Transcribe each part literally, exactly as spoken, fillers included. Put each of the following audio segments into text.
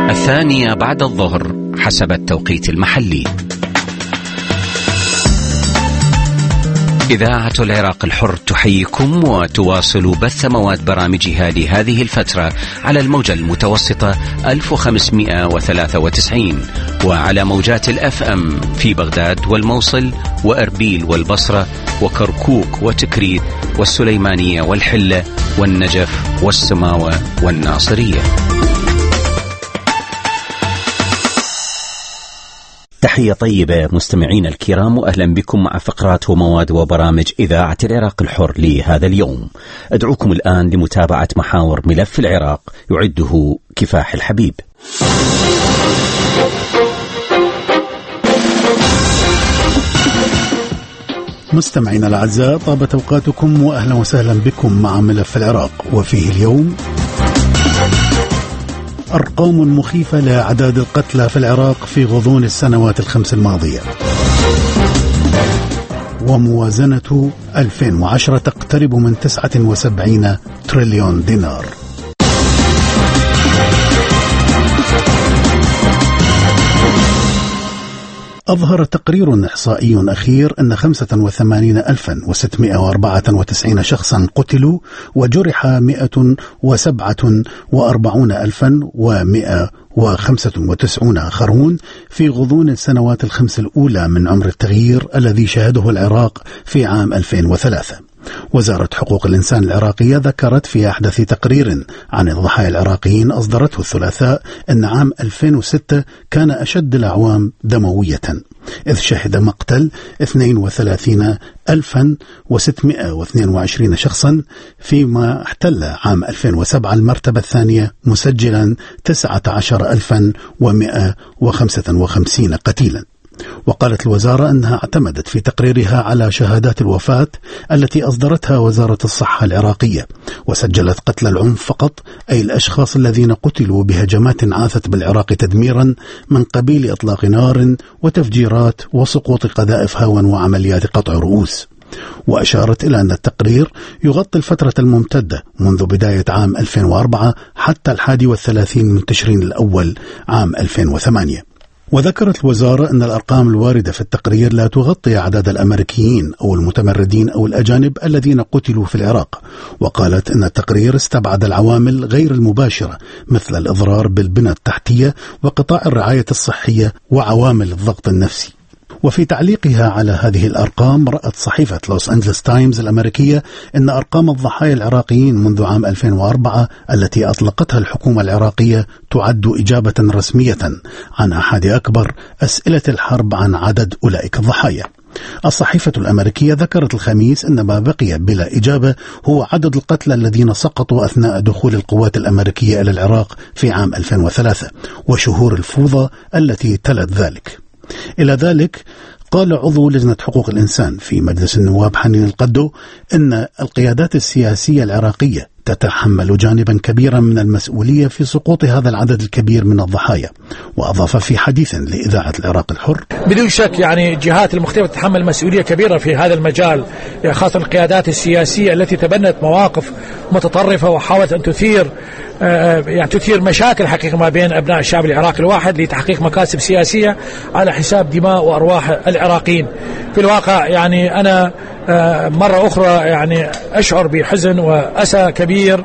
الثانية بعد الظهر حسب التوقيت المحلي. إذاعة العراق الحر تحييكم وتواصل بث مواد برامجها لهذه الفترة على الموجة المتوسطة ألف وخمسمائة وثلاثة وتسعين وعلى موجات الأف أم في بغداد والموصل وأربيل والبصرة وكركوك وتكريت والسليمانية والحلة والنجف والسماوة والناصرية. تحية طيبة مستمعين الكرام، وأهلا بكم مع فقرات ومواد وبرامج إذاعة العراق الحر لهذا اليوم. أدعوكم الآن لمتابعة محاور ملف العراق يعده كفاح الحبيب. مستمعينا الأعزاء، طابت أوقاتكم وأهلا وسهلا بكم مع ملف العراق، وفيه اليوم أرقام مخيفة لأعداد القتلى في العراق في غضون السنوات الخمس الماضية، وموازنة ألفين وعشرة تقترب من تسعة وسبعين تريليون دينار. أظهر تقرير إحصائي أخير أن خمسة وثمانين ألفا وستمائة وأربعة وتسعين شخصا قتلوا وجرح مئة وسبعة وأربعين ألفا ومئة وخمسة وتسعين آخرون في غضون السنوات الخمس الأولى من عمر التغيير الذي شهده العراق في عام ألفين وثلاثة. وزارة حقوق الإنسان العراقية ذكرت في أحدث تقرير عن الضحايا العراقيين أصدرته الثلاثاء أن عام ألفين وستة كان أشد الأعوام دموية، إذ شهد مقتل اثنين وثلاثين ألفا وستمائة واثنين وعشرين شخصا، فيما احتل عام ألفين وسبعة المرتبة الثانية مسجلا تسعة عشر ألفا ومئة وخمسة وخمسين قتيلا. وقالت الوزارة أنها اعتمدت في تقريرها على شهادات الوفاة التي أصدرتها وزارة الصحة العراقية، وسجلت قتل العنف فقط، أي الأشخاص الذين قتلوا بهجمات عاثت بالعراق تدميرا من قبيل إطلاق نار وتفجيرات وسقوط قذائف هاون وعمليات قطع رؤوس. وأشارت إلى أن التقرير يغطي الفترة الممتدة منذ بداية عام ألفين وأربعة حتى الحادي والثلاثين من تشرين الأول عام ألفين وثمانية. وذكرت الوزارة أن الأرقام الواردة في التقرير لا تغطي أعداد الأمريكيين أو المتمردين أو الأجانب الذين قتلوا في العراق. وقالت أن التقرير استبعد العوامل غير المباشرة مثل الإضرار بالبنى التحتية وقطاع الرعاية الصحية وعوامل الضغط النفسي. وفي تعليقها على هذه الأرقام، رأت صحيفة لوس أنجلس تايمز الأمريكية أن أرقام الضحايا العراقيين منذ عام ألفين وأربعة التي أطلقتها الحكومة العراقية تعد إجابة رسمية عن أحد أكبر أسئلة الحرب عن عدد أولئك الضحايا. الصحيفة الأمريكية ذكرت الخميس أن ما بقي بلا إجابة هو عدد القتلى الذين سقطوا أثناء دخول القوات الأمريكية إلى العراق في عام ألفين وثلاثة وشهور الفوضى التي تلت ذلك. إلى ذلك قال عضو لجنة حقوق الإنسان في مجلس النواب حنين القدو إن القيادات السياسية العراقية تتحمل جانبا كبيرا من المسؤولية في سقوط هذا العدد الكبير من الضحايا. وأضاف في حديث لإذاعة العراق الحر: بدون شك يعني الجهات المختلفة تتحمل مسؤولية كبيرة في هذا المجال، خاصة القيادات السياسية التي تبنت مواقف متطرفة وحاولت أن تثير يعني تثير مشاكل حقيقة ما بين أبناء الشعب العراقي الواحد لتحقيق مكاسب سياسية على حساب دماء وأرواح العراقيين. في الواقع يعني أنا مرة أخرى يعني أشعر بحزن وأسى كبير،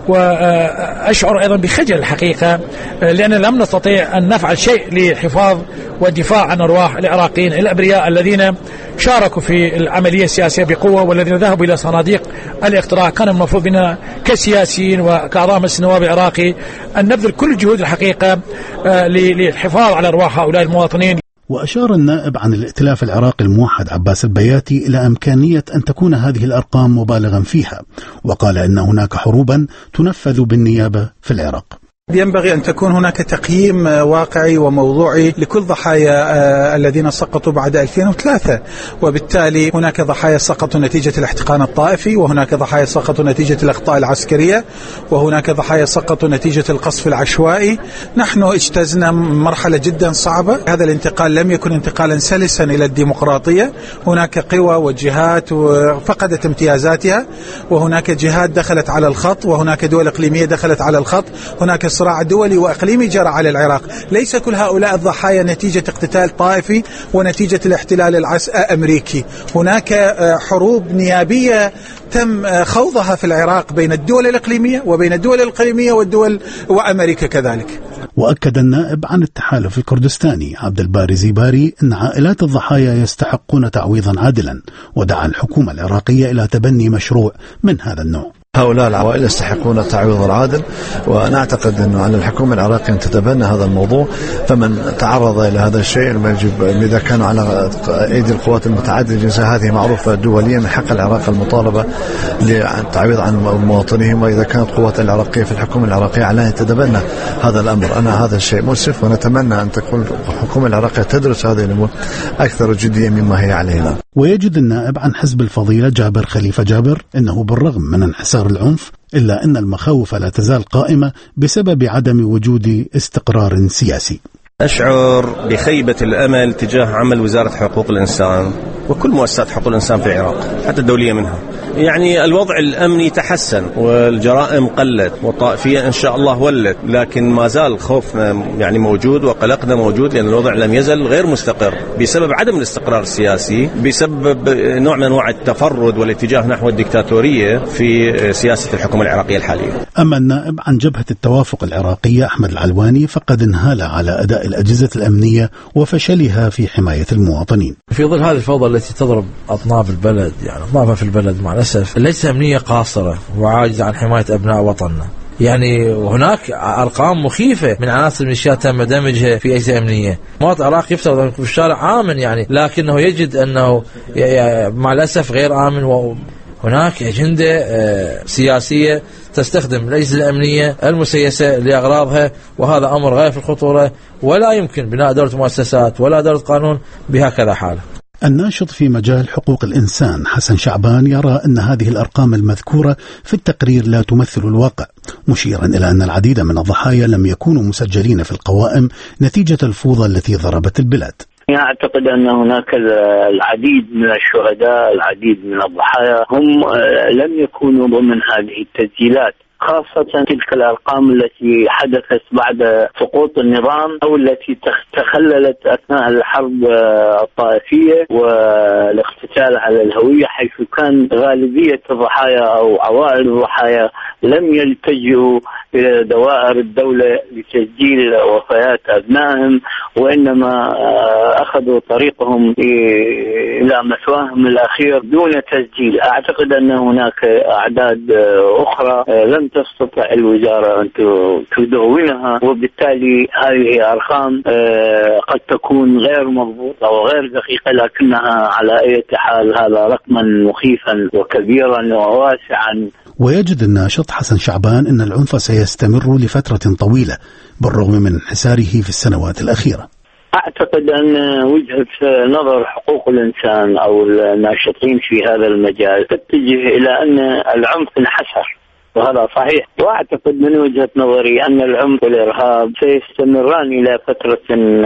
وأشعر أيضا بخجل الحقيقة، لأن لم نستطيع أن نفعل شيء للحفاظ والدفاع عن أرواح العراقيين الأبرياء الذين شاركوا في العملية السياسية بقوة والذين ذهبوا إلى صناديق الاقتراع. كان المفروض بنا كسياسيين وكأعضاء مجلس النواب العراقي أن نبذل كل الجهود الحقيقة للحفاظ على أرواح هؤلاء المواطنين. وأشار النائب عن الائتلاف العراقي الموحد عباس البياتي إلى إمكانية أن تكون هذه الأرقام مبالغا فيها، وقال إن هناك حروبا تنفذ بالنيابة في العراق. ينبغي أن تكون هناك تقييم واقعي وموضوعي لكل ضحايا الذين سقطوا بعد ألفين وثلاثة، وبالتالي هناك ضحايا سقطوا نتيجة الاحتقان الطائفي، وهناك ضحايا سقطوا نتيجة الأخطاء العسكرية، وهناك ضحايا سقطوا نتيجة القصف العشوائي. نحن اجتزنا مرحلة جدا صعبة، هذا الانتقال لم يكن انتقالا سلسا إلى الديمقراطية. هناك قوى وجهات فقدت امتيازاتها، وهناك جهات دخلت على الخط، وهناك دول إقليمية دخلت على الخط، هناك صراع دولي وإقليمي جرى على العراق. ليس كل هؤلاء الضحايا نتيجة اقتتال طائفي ونتيجة الاحتلال الأمريكي. هناك حروب نيابية تم خوضها في العراق بين الدول الإقليمية وبين الدول الإقليمية والدول وأمريكا كذلك. وأكد النائب عن التحالف الكردستاني عبد الباري زيباري أن عائلات الضحايا يستحقون تعويضا عادلا، ودعا الحكومة العراقية إلى تبني مشروع من هذا النوع. هؤلاء العوائل يستحقون التعويض العادل، وأنا أعتقد أنه على الحكومة العراقية أن تتبنى هذا الموضوع. فمن تعرض إلى هذا الشيء يجب إذا كانوا على أيدي القوات المتعددة الجنسية، هذه معروفة دوليا، من حق العراق المطالبة للتعويض عن مواطنيهم، وإذا كانت القوات العراقية في الحكومة العراقية عليها تتبنى هذا الأمر. أنا هذا الشيء مؤسف، ونتمنى أن تكون الحكومة العراقية تدرس هذه الأمور أكثر جدية مما هي عليه الآن. ويجد النائب عن حزب الفضيلة جابر خليفة جابر أنه بالرغم من انحسار العنف إلا أن المخاوف لا تزال قائمة بسبب عدم وجود استقرار سياسي. أشعر بخيبة الأمل تجاه عمل وزارة حقوق الإنسان وكل مؤسسات حقوق الإنسان في العراق حتى الدولية منها. يعني الوضع الأمني تحسن والجرائم قلت والطائفية إن شاء الله ولت، لكن ما زال خوفنا يعني موجود وقلقنا موجود، لأن الوضع لم يزل غير مستقر بسبب عدم الاستقرار السياسي، بسبب نوع من أنواع التفرد والاتجاه نحو الدكتاتورية في سياسة الحكومة العراقية الحالية. أما النائب عن جبهة التوافق العراقية أحمد العلواني فقد انهال على أداء الأجهزة الأمنية وفشلها في حماية المواطنين. في ظل هذه الفوضى التي تضرب أطناف البلد، يعني أطنافها في البلد مع الأسف ليس أمنية قاصرة وعاجزة عن حماية أبناء وطننا. يعني هناك أرقام مخيفة من عناصر الميليشيات تم دمجها في أجهزة أمنية. مواطن عراقي يفترض في الشارع آمن يعني، لكنه يجد أنه مع الأسف غير آمن، وهناك أجندة سياسية تستخدم الأجهزة الأمنية المسيسة لأغراضها، وهذا أمر غاية في الخطورة، ولا يمكن بناء دولة مؤسسات ولا دولة قانون بهكذا حالة. الناشط في مجال حقوق الإنسان حسن شعبان يرى أن هذه الأرقام المذكورة في التقرير لا تمثل الواقع، مشيرا إلى أن العديد من الضحايا لم يكونوا مسجلين في القوائم نتيجة الفوضى التي ضربت البلاد. أعتقد أن هناك العديد من الشهداء، العديد من الضحايا هم لم يكونوا ضمن هذه التسجيلات، خاصة تلك الأرقام التي حدثت بعد سقوط النظام أو التي تخللت أثناء الحرب الطائفية والاقتتال على الهوية، حيث كان غالبية الضحايا أو عوائل الضحايا لم يلتجئوا إلى دوائر الدولة لتسجيل وفيات أبنائهم، وإنما أخذوا طريقهم إلى مثواهم الأخير دون تسجيل. أعتقد أن هناك أعداد أخرى لم تستطع الوزارة أن تدونها، وبالتالي هذه أرقام قد تكون غير مضبوطة وغير دقيقة، لكنها على أي حال هذا رقما مخيفا وكبيرا وواسعا. ويجد الناشط حسن شعبان أن العنف سيستمر لفترة طويلة بالرغم من انحساره في السنوات الأخيرة. أعتقد أن وجهة نظر حقوق الإنسان أو الناشطين في هذا المجال تتجه إلى أن العنف انحسر، وهذا صحيح. وأعتقد من وجهة نظري أن العنف والإرهاب سيستمران إلى فترة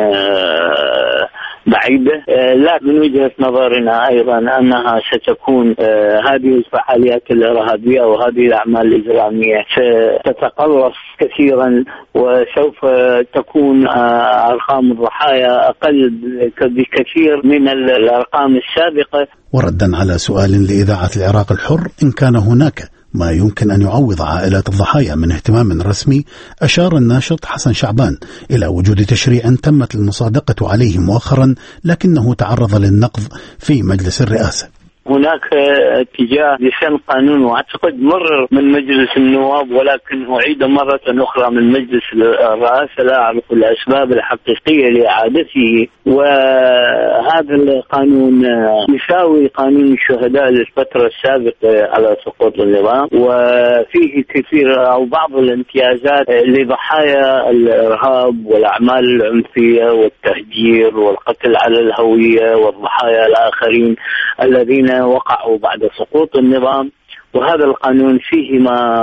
بعيدة، لا من وجهة نظرنا أيضا أنها ستكون هذه الفعاليات الإرهابية وهذه الأعمال الإجرامية ستتقلص كثيرا، وسوف تكون أرقام الضحايا أقل بكثير من الأرقام السابقة. وردا على سؤال لإذاعة العراق الحر إن كان هناك ما يمكن أن يعوض عائلات الضحايا من اهتمام رسمي، أشار الناشط حسن شعبان إلى وجود تشريع تمت المصادقة عليه مؤخرا لكنه تعرض للنقض في مجلس الرئاسة. هناك اتجاه لسن قانون واعتقد مرر من مجلس النواب، ولكن أعيد مرة أخرى من مجلس الرئاسة، لا أعرف الأسباب الحقيقية لإعادته. وهذا القانون يساوي قانون الشهداء للفترة السابقة على سقوط النظام، وفيه كثير أو بعض الامتيازات لضحايا الإرهاب والأعمال العنفية والتهجير والقتل على الهوية والضحايا الآخرين الذين وقعوا بعد سقوط النظام. وهذا القانون فيه ما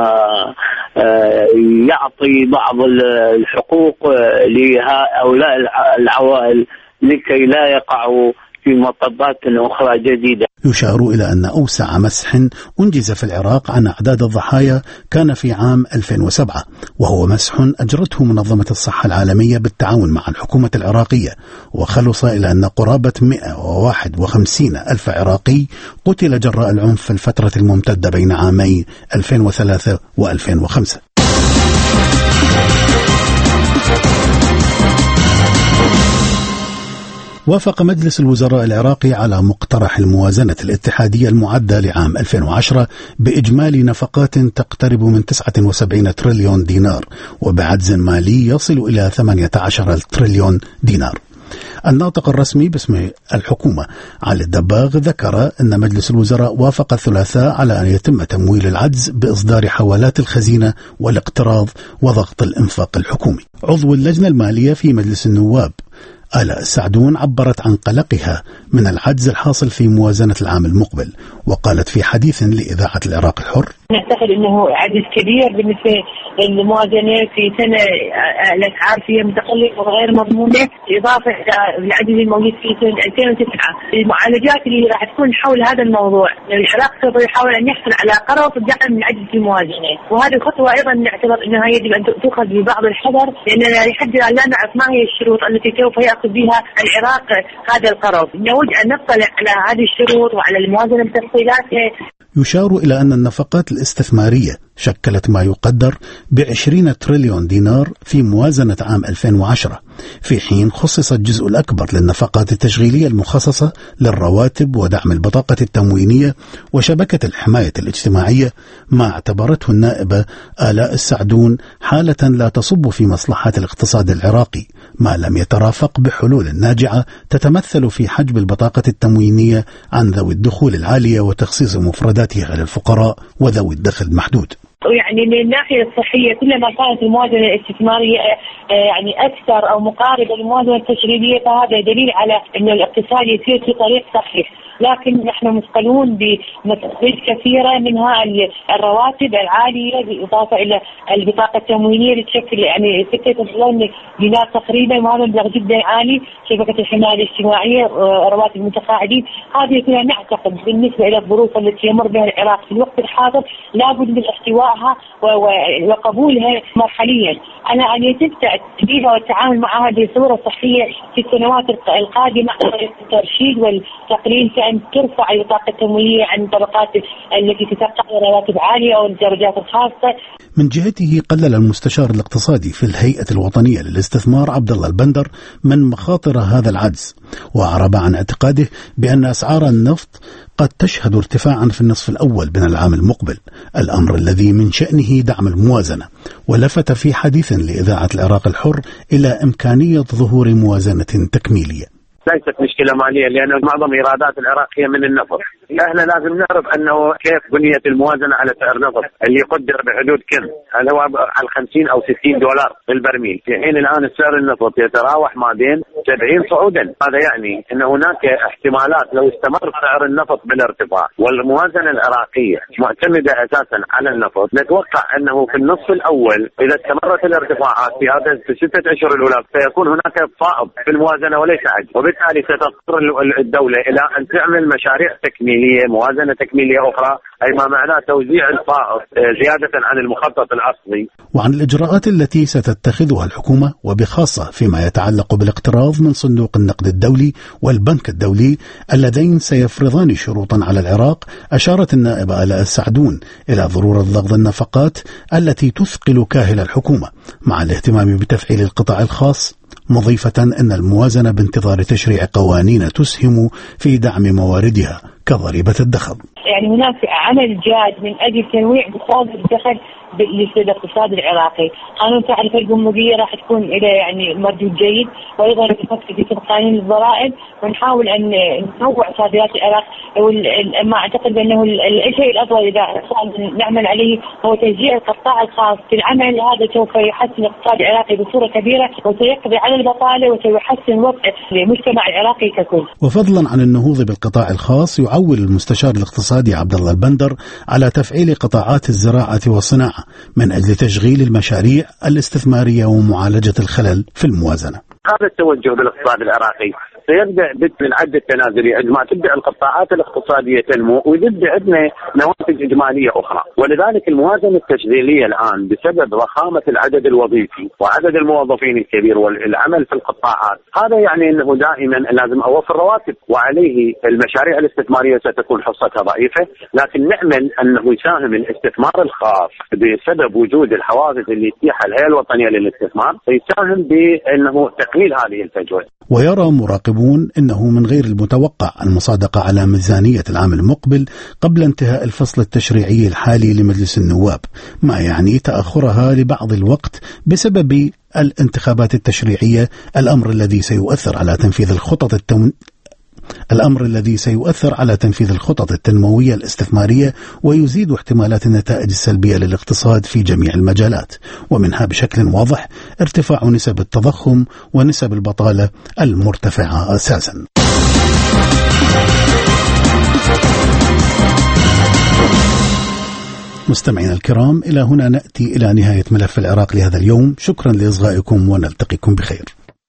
يعطي بعض الحقوق لهؤلاء العوائل لكي لا يقعوا في مطبات أخرى جديدة. يشار إلى أن أوسع مسح أنجز في العراق عن أعداد الضحايا كان في عام ألفين وسبعة، وهو مسح أجرته منظمة الصحة العالمية بالتعاون مع الحكومة العراقية، وخلص إلى أن قرابة مئة وواحد وخمسين ألف عراقي قتل جراء العنف في الفترة الممتدة بين عامي ألفين وثلاثة وألفين وخمسة. وافق مجلس الوزراء العراقي على مقترح الموازنة الاتحادية المعدة لعام ألفين وعشرة بإجمالي نفقات تقترب من تسعة وسبعين تريليون دينار، وبعجز مالي يصل إلى ثمانية عشر تريليون دينار. الناطق الرسمي باسم الحكومة علي الدباغ ذكر أن مجلس الوزراء وافق الثلاثاء على أن يتم تمويل العجز بإصدار حوالات الخزينة والاقتراض وضغط الإنفاق الحكومي. عضو اللجنة المالية في مجلس النواب آلاء السعدون عبرت عن قلقها من العجز الحاصل في موازنة العام المقبل، وقالت في حديث لإذاعة العراق الحر: نعتقد أنه عجز كبير بالنسبة للموازنة في سنة الأسعار فيها متقلبة وغير مضمونة، إضافة إلى العجز الموجود في سنة ألفين وتسعة. المعالجات اللي راح تكون حول هذا الموضوع، العراق سوف يحاول أن يحصل على قرض دعم من عجز الموازنة، وهذه الخطوة أيضا نعتبر أنها يجب أن تؤخذ ببعض الحذر، لأننا لحد الآن لا نعرف ما هي الشروط التي سوف يأخذ بها العراق هذا القرض. نود أن نطلع على هذه الشروط وعلى الموازنة بتفصيلاتها. يشار إلى أن النفقات الاستثمارية شكلت ما يقدر بعشرين تريليون دينار في موازنة عام ألفين وعشرة، في حين خصص الجزء الأكبر للنفقات التشغيلية المخصصة للرواتب ودعم البطاقة التموينية وشبكة الحماية الاجتماعية، ما اعتبرته النائبة آلاء السعدون حالة لا تصب في مصلحة الاقتصاد العراقي، ما لم يترافق بحلول ناجعة تتمثل في حجب البطاقة التموينية عن ذوي الدخول العالية وتخصيص مفرداتها للفقراء وذوي الدخل المحدود. يعني من الناحية الصحية كلما كانت الموازنة الاستثمارية يعني أكثر أو مقاربة للموازنة التشغيلية فهذا دليل على أن الاقتصاد يسير في طريق صحيح، لكن نحن مثقلون بمصاريف كثيرة منها الرواتب العالية بالإضافة إلى البطاقة التموينية اللي تشكل يعني ستة مليون دينار تقريبا، وهذا مبلغ جدا عالي، شبكة الحماية الاجتماعية، رواتب المتقاعدين. هذه كلها نعتقد بالنسبة إلى الظروف التي يمر بها العراق في الوقت الحاضر لابد من احتوائها وقبولها مرحليا، على أن يتم تدبيرها والتعامل معها بصورة صحية في السنوات القادمة، الترشيد والتقليل كأن ترفع البطاقة التموينية عن الطبقات التي تتقاضى رواتب عالية أو الدرجات الخاصة. من جهته قلل المستشار الاقتصادي في الهيئة الوطنية للاستثمار عبد الله البندر من مخاطر هذا العجز، وأعرب عن اعتقاده بأن أسعار النفط قد تشهد ارتفاعا في النصف الأول من العام المقبل، الأمر الذي من شأنه دعم الموازنة، ولفت في حديث لإذاعة العراق الحر إلى إمكانية ظهور موازنة تكميلية. ليست مشكلة مالية لأن معظم إيرادات العراق هي من النفط. احنا لازم نعرف أنه كيف بنيت الموازنة على سعر نفط اللي يقدر بحدود كم، هل هو على خمسين أو ستين دولار بالبرميل، في حين الآن سعر النفط يتراوح ما بين سبعين صعودا. هذا يعني أن هناك احتمالات لو استمر سعر النفط بالارتفاع والموازنة العراقية معتمدة أساسا على النفط، نتوقع أنه في النصف الأول إذا استمرت الارتفاعات في هذا الستة أشهر الأولى سيكون هناك فائض في الموازنة وليس عجز، وبالتالي ستضطر الدولة إلى أن تعمل مشاريع تكميلية، موازنة تكميلية أخرى، أي ما معناه توزيع الفائض زيادة عن المخطط الأصلي. وعن الإجراءات التي ستتخذها الحكومة وبخاصة فيما يتعلق بالاقتراض من صندوق النقد الدولي والبنك الدولي اللذين سيفرضان شروطا على العراق، أشارت النائبة آلاء السعدون إلى ضرورة ضغط النفقات التي تثقل كاهل الحكومة مع الاهتمام بتفعيل القطاع الخاص، مضيفة أن الموازنة بانتظار تشريع قوانين تسهم في دعم مواردها كضريبة الدخل. يعني هناك عمل جاد من أجل تنويع مصادر الدخل للاقتصاد العراقي. قانون تعرفة الجمهورية راح تكون إلى يعني مردود جيد، وأيضا نفكر في قانون الضرائب ونحاول أن ننوع صادرات العراق. ما أعتقد أنه الشيء الأفضل إذا نعمل عليه هو تشجيع القطاع الخاص في العمل، هذا سوف يحسن الاقتصاد العراقي بصورة كبيرة وسيقضي على البطالة وسيحسن وضع المجتمع العراقي ككل. وفضلا عن النهوض بالقطاع الخاص، يعول المستشار الاقتصادي عبد الله البندر على تفعيل قطاعات الزراعة والصناعة من أجل تشغيل المشاريع الاستثمارية ومعالجة الخلل في الموازنة. هذا التوجه بالاقتصاد العراقي، سيبدأ بالعد التنازلي عندما تبدأ القطاعات الاقتصادية تنمو ويبدأ عندنا نواتج إجمالية أخرى. ولذلك الموازنة التشغيلية الآن بسبب ضخامة العدد الوظيفي وعدد الموظفين الكبير والعمل في القطاعات، هذا يعني أنه دائما لازم أوفر رواتب، وعليه المشاريع الاستثمارية ستكون حصتها ضعيفة. لكن نأمل أنه يساهم الاستثمار الخاص بسبب وجود الحوافز اللي تتيح الهيئة الوطنية للاستثمار، يساهم بأنه تقليل هذه الفجوة. ويرى مراقبون أنه من غير المتوقع المصادقة على ميزانية العام المقبل قبل انتهاء الفصل التشريعي الحالي لمجلس النواب، ما يعني تأخرها لبعض الوقت بسبب الانتخابات التشريعية، الأمر الذي سيؤثر على تنفيذ الخطط التون... الأمر الذي سيؤثر على تنفيذ الخطط التنموية الاستثمارية ويزيد احتمالات النتائج السلبية للاقتصاد في جميع المجالات، ومنها بشكل واضح ارتفاع نسب التضخم ونسب البطالة المرتفعة أساسا. مستمعينا الكرام، إلى هنا نأتي إلى نهاية ملف العراق لهذا اليوم. شكرا لإصغائكم ونلتقيكم بخير.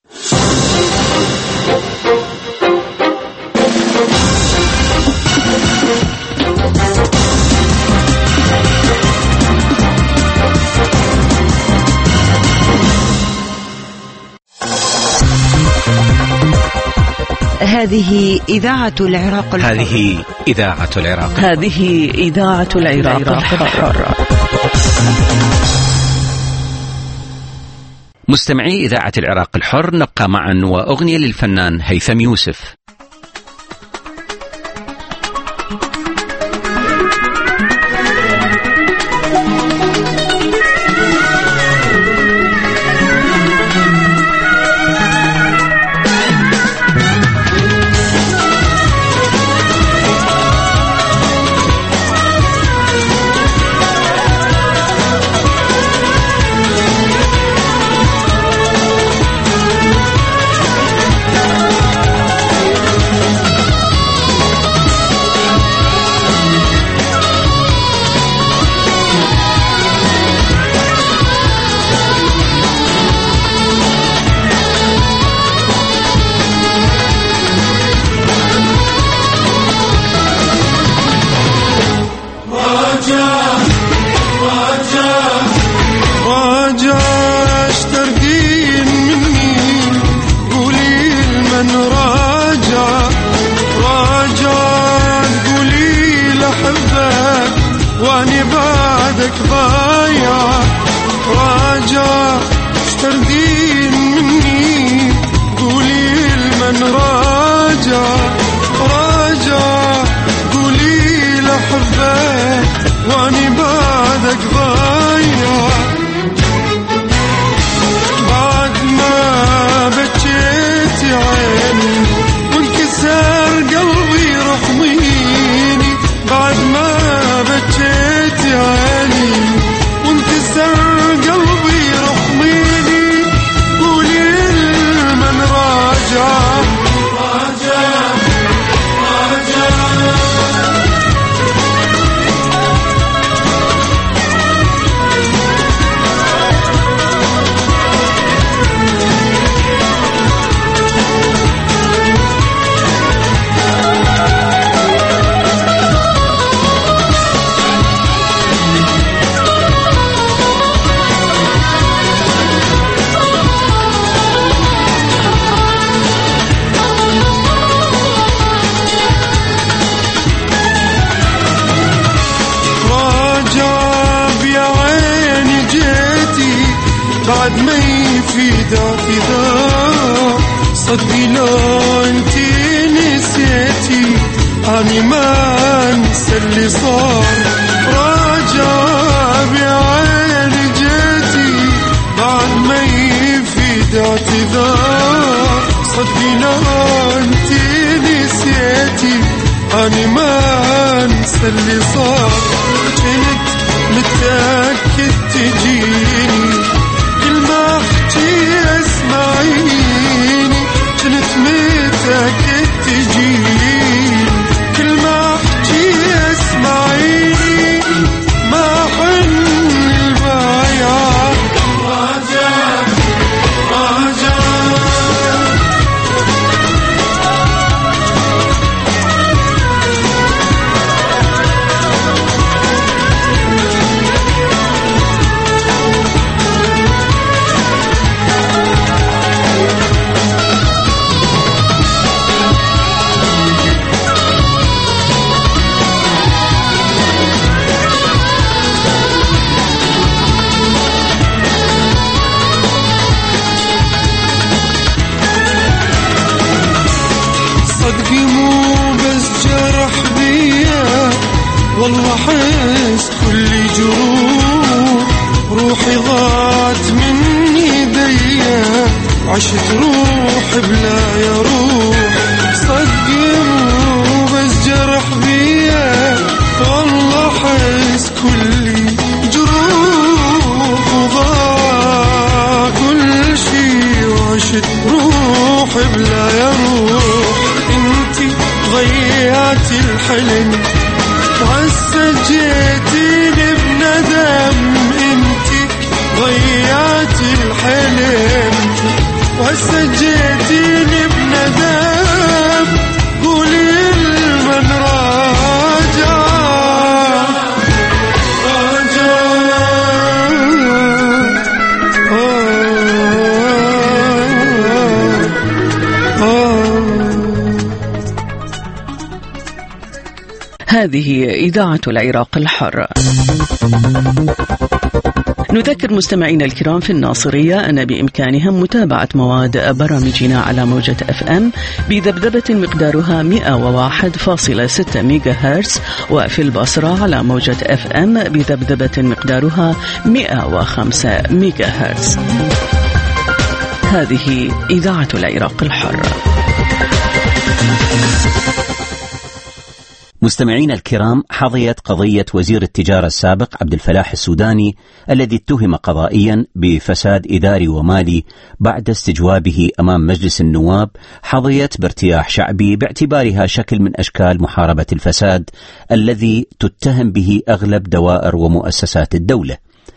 هذه إذاعة العراق الحر. هذه إذاعة العراق هذه إذاعة العراق الحر. مستمعي إذاعة العراق الحر، نبقى معا وأغنية للفنان هيثم يوسف. صدقي لو انتي نسيتي اني ما انسى اللي صار. راجع بعيني جيتي بعد ما يفيد اعتذار. صدقي لو انتي نسيتي اني ما انسى اللي صار. كنت متأكد تجيني كل ما احكي اسمعيني. كنت متأكد تجيني كل ما احكي اسمعيني. ما حن البايع راجع راجع عشت روح بلا يا روح صدقوا بس جرح بيا والله حس كلي جروح وضاع كل شي وعشت روح بلا يا روح انتي ضيعتي الحلم وسجيتيني بندم انتي ضيعتي الحلم وسجيتيني بندم قولي لمن راجع راجع آه آه. هذه إذاعة العراق الحر. نذكر مستمعينا الكرام في الناصرية أن بإمكانهم متابعة مواد برامجنا على موجة أف أم بذبذبة مقدارها مئة وواحد فاصلة ستة ميجا هرتز، وفي البصرة على موجة أف أم بذبذبة مقدارها مئة وخمسة ميجا هرتز. هذه إذاعة العراق الحر. مستمعين الكرام، حظيت قضية وزير التجارة السابق عبد الفلاح السوداني الذي اتهم قضائيا بفساد إداري ومالي بعد استجوابه أمام مجلس النواب، حظيت بارتياح شعبي باعتبارها شكل من أشكال محاربة الفساد الذي تتهم به أغلب دوائر ومؤسسات الدولة.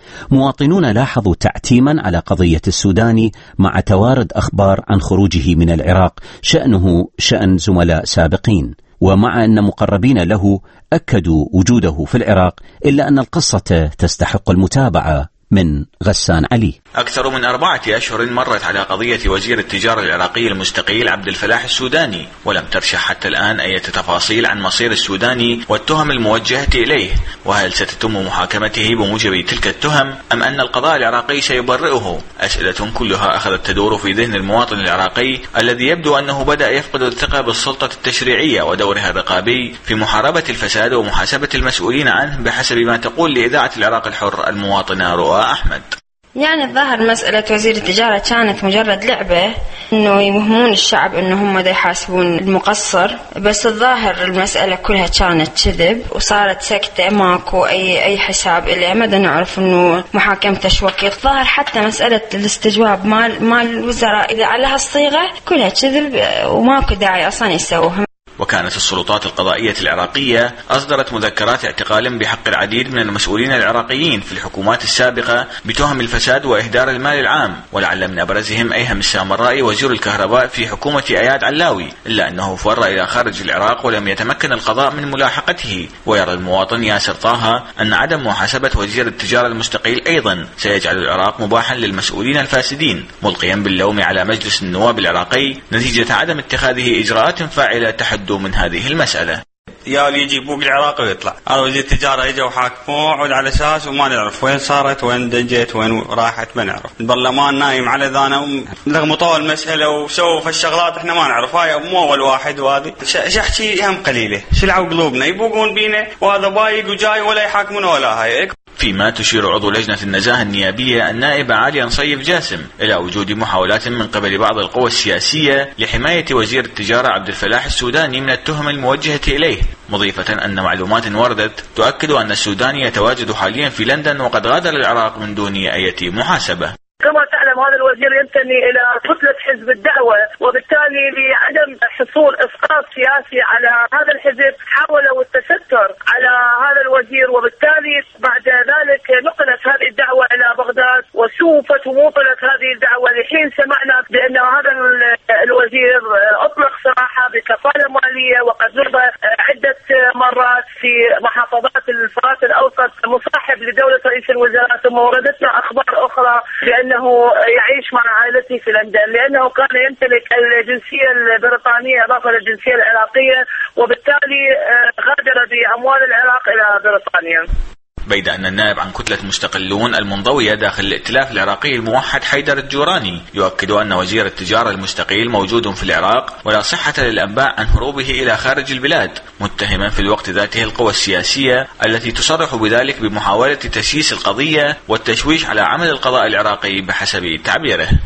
مواطنون لاحظوا تعتيما على قضية السوداني مع توارد أخبار عن خروجه من العراق شأنه شأن زملاء سابقين، ومع أن مقربين له أكدوا وجوده في العراق، إلا أن القصة تستحق المتابعة. من غسان علي. أكثر من أربعة أشهر مرت على قضية وزير التجارة العراقي المستقيل عبد الفلاح السوداني، ولم ترشح حتى الآن أي تفاصيل عن مصير السوداني والتهم الموجهة إليه، وهل ستتم محاكمته بموجب تلك التهم أم أن القضاء العراقي سيبرئه؟ أسئلة كلها أخذت تدور في ذهن المواطن العراقي الذي يبدو أنه بدأ يفقد الثقة بالسلطة التشريعية ودورها الرقابي في محاربة الفساد ومحاسبة المسؤولين عنه، بحسب ما تقول لإذاعة العراق الحر المواطنة رؤى أحمد. يعني الظاهر مسألة وزير التجارة كانت مجرد لعبة إنه يوهمون الشعب إنه هم دا يحاسبون المقصر، بس الظاهر المسألة كلها كانت كذب وصارت سكتة، ماكو أي أي حساب إليه، ماذا نعرف إنه محاكمته شوكيت. ظاهر حتى مسألة الاستجواب مال مال الوزراء إذا على هالصيغة كلها كذب وماكو داعي أصلا يسووها. وكانت السلطات القضائية العراقية أصدرت مذكرات اعتقال بحق العديد من المسؤولين العراقيين في الحكومات السابقة بتهم الفساد وإهدار المال العام، ولعل من أبرزهم أيهم السامرائي وزير الكهرباء في حكومة أياد علاوي، إلا أنه فر إلى خارج العراق ولم يتمكن القضاء من ملاحقته. ويرى المواطن ياسر طه أن عدم محاسبة وزير التجارة المستقيل أيضا سيجعل العراق مباحا للمسؤولين الفاسدين، ملقيا باللوم على مجلس النواب العراقي نتيجة عدم اتخاذه إجراءات فاعلة تحد من هذه المسألة. يا اللي يجيبوه بالعراق ويطلع. أنا وزير التجارة إجا وحاكموه عود على أساس وما نعرف وين صارت وين دجت وين راحت ما نعرف. البرلمان نايم على ذانا لغمطوا المسألة وسووا في الشغلات إحنا ما نعرف. هاي مو أول واحد وهذه شحكي هم قليلة شلعوا قلوبنا يبوقون بينا وهذا بايق وجاي ولا يحاكمون ولا هاي. فيما تشير عضو لجنة النزاهة النيابية النائبة عالية نصيف جاسم إلى وجود محاولات من قبل بعض القوى السياسية لحماية وزير التجارة عبد الفلاح السوداني من التهم الموجهة إليه، مضيفة أن معلومات وردت تؤكد أن السوداني يتواجد حاليا في لندن وقد غادر العراق من دون أي محاسبة. كما تعلم هذا الوزير ينتمي إلى كتلة حزب الدعوة، وبالتالي لعدم حصول إسقاط سياسي على هذا الحزب حاولوا التستر على هذا الوزير، وبالتالي بعد ذلك نقلت هذه الدعوة إلى بغداد وسوفت وموطلت هذه الدعوة لحين سمعنا بأن هذا الوزير أطلق سراحة بكفالة مالية وقد ذهب عدة مرات في محافظات الفرات الأوسط مصاحب لدولة رئيس الوزراء. ثم وردتنا أخبار أخرى بأن أنه يعيش مع عائلته في لندن لأنه كان يمتلك الجنسية البريطانية إضافة للجنسية العراقية، وبالتالي غادر بأموال العراق إلى بريطانيا. بيد أن النائب عن كتلة مستقلون المنضوية داخل الائتلاف العراقي الموحد حيدر الجوراني يؤكد أن وزير التجارة المستقيل موجود في العراق ولا صحة للأنباء عن هروبه إلى خارج البلاد، متهما في الوقت ذاته القوى السياسية التي تصرح بذلك بمحاولة تسييس القضية والتشويش على عمل القضاء العراقي بحسب تعبيره.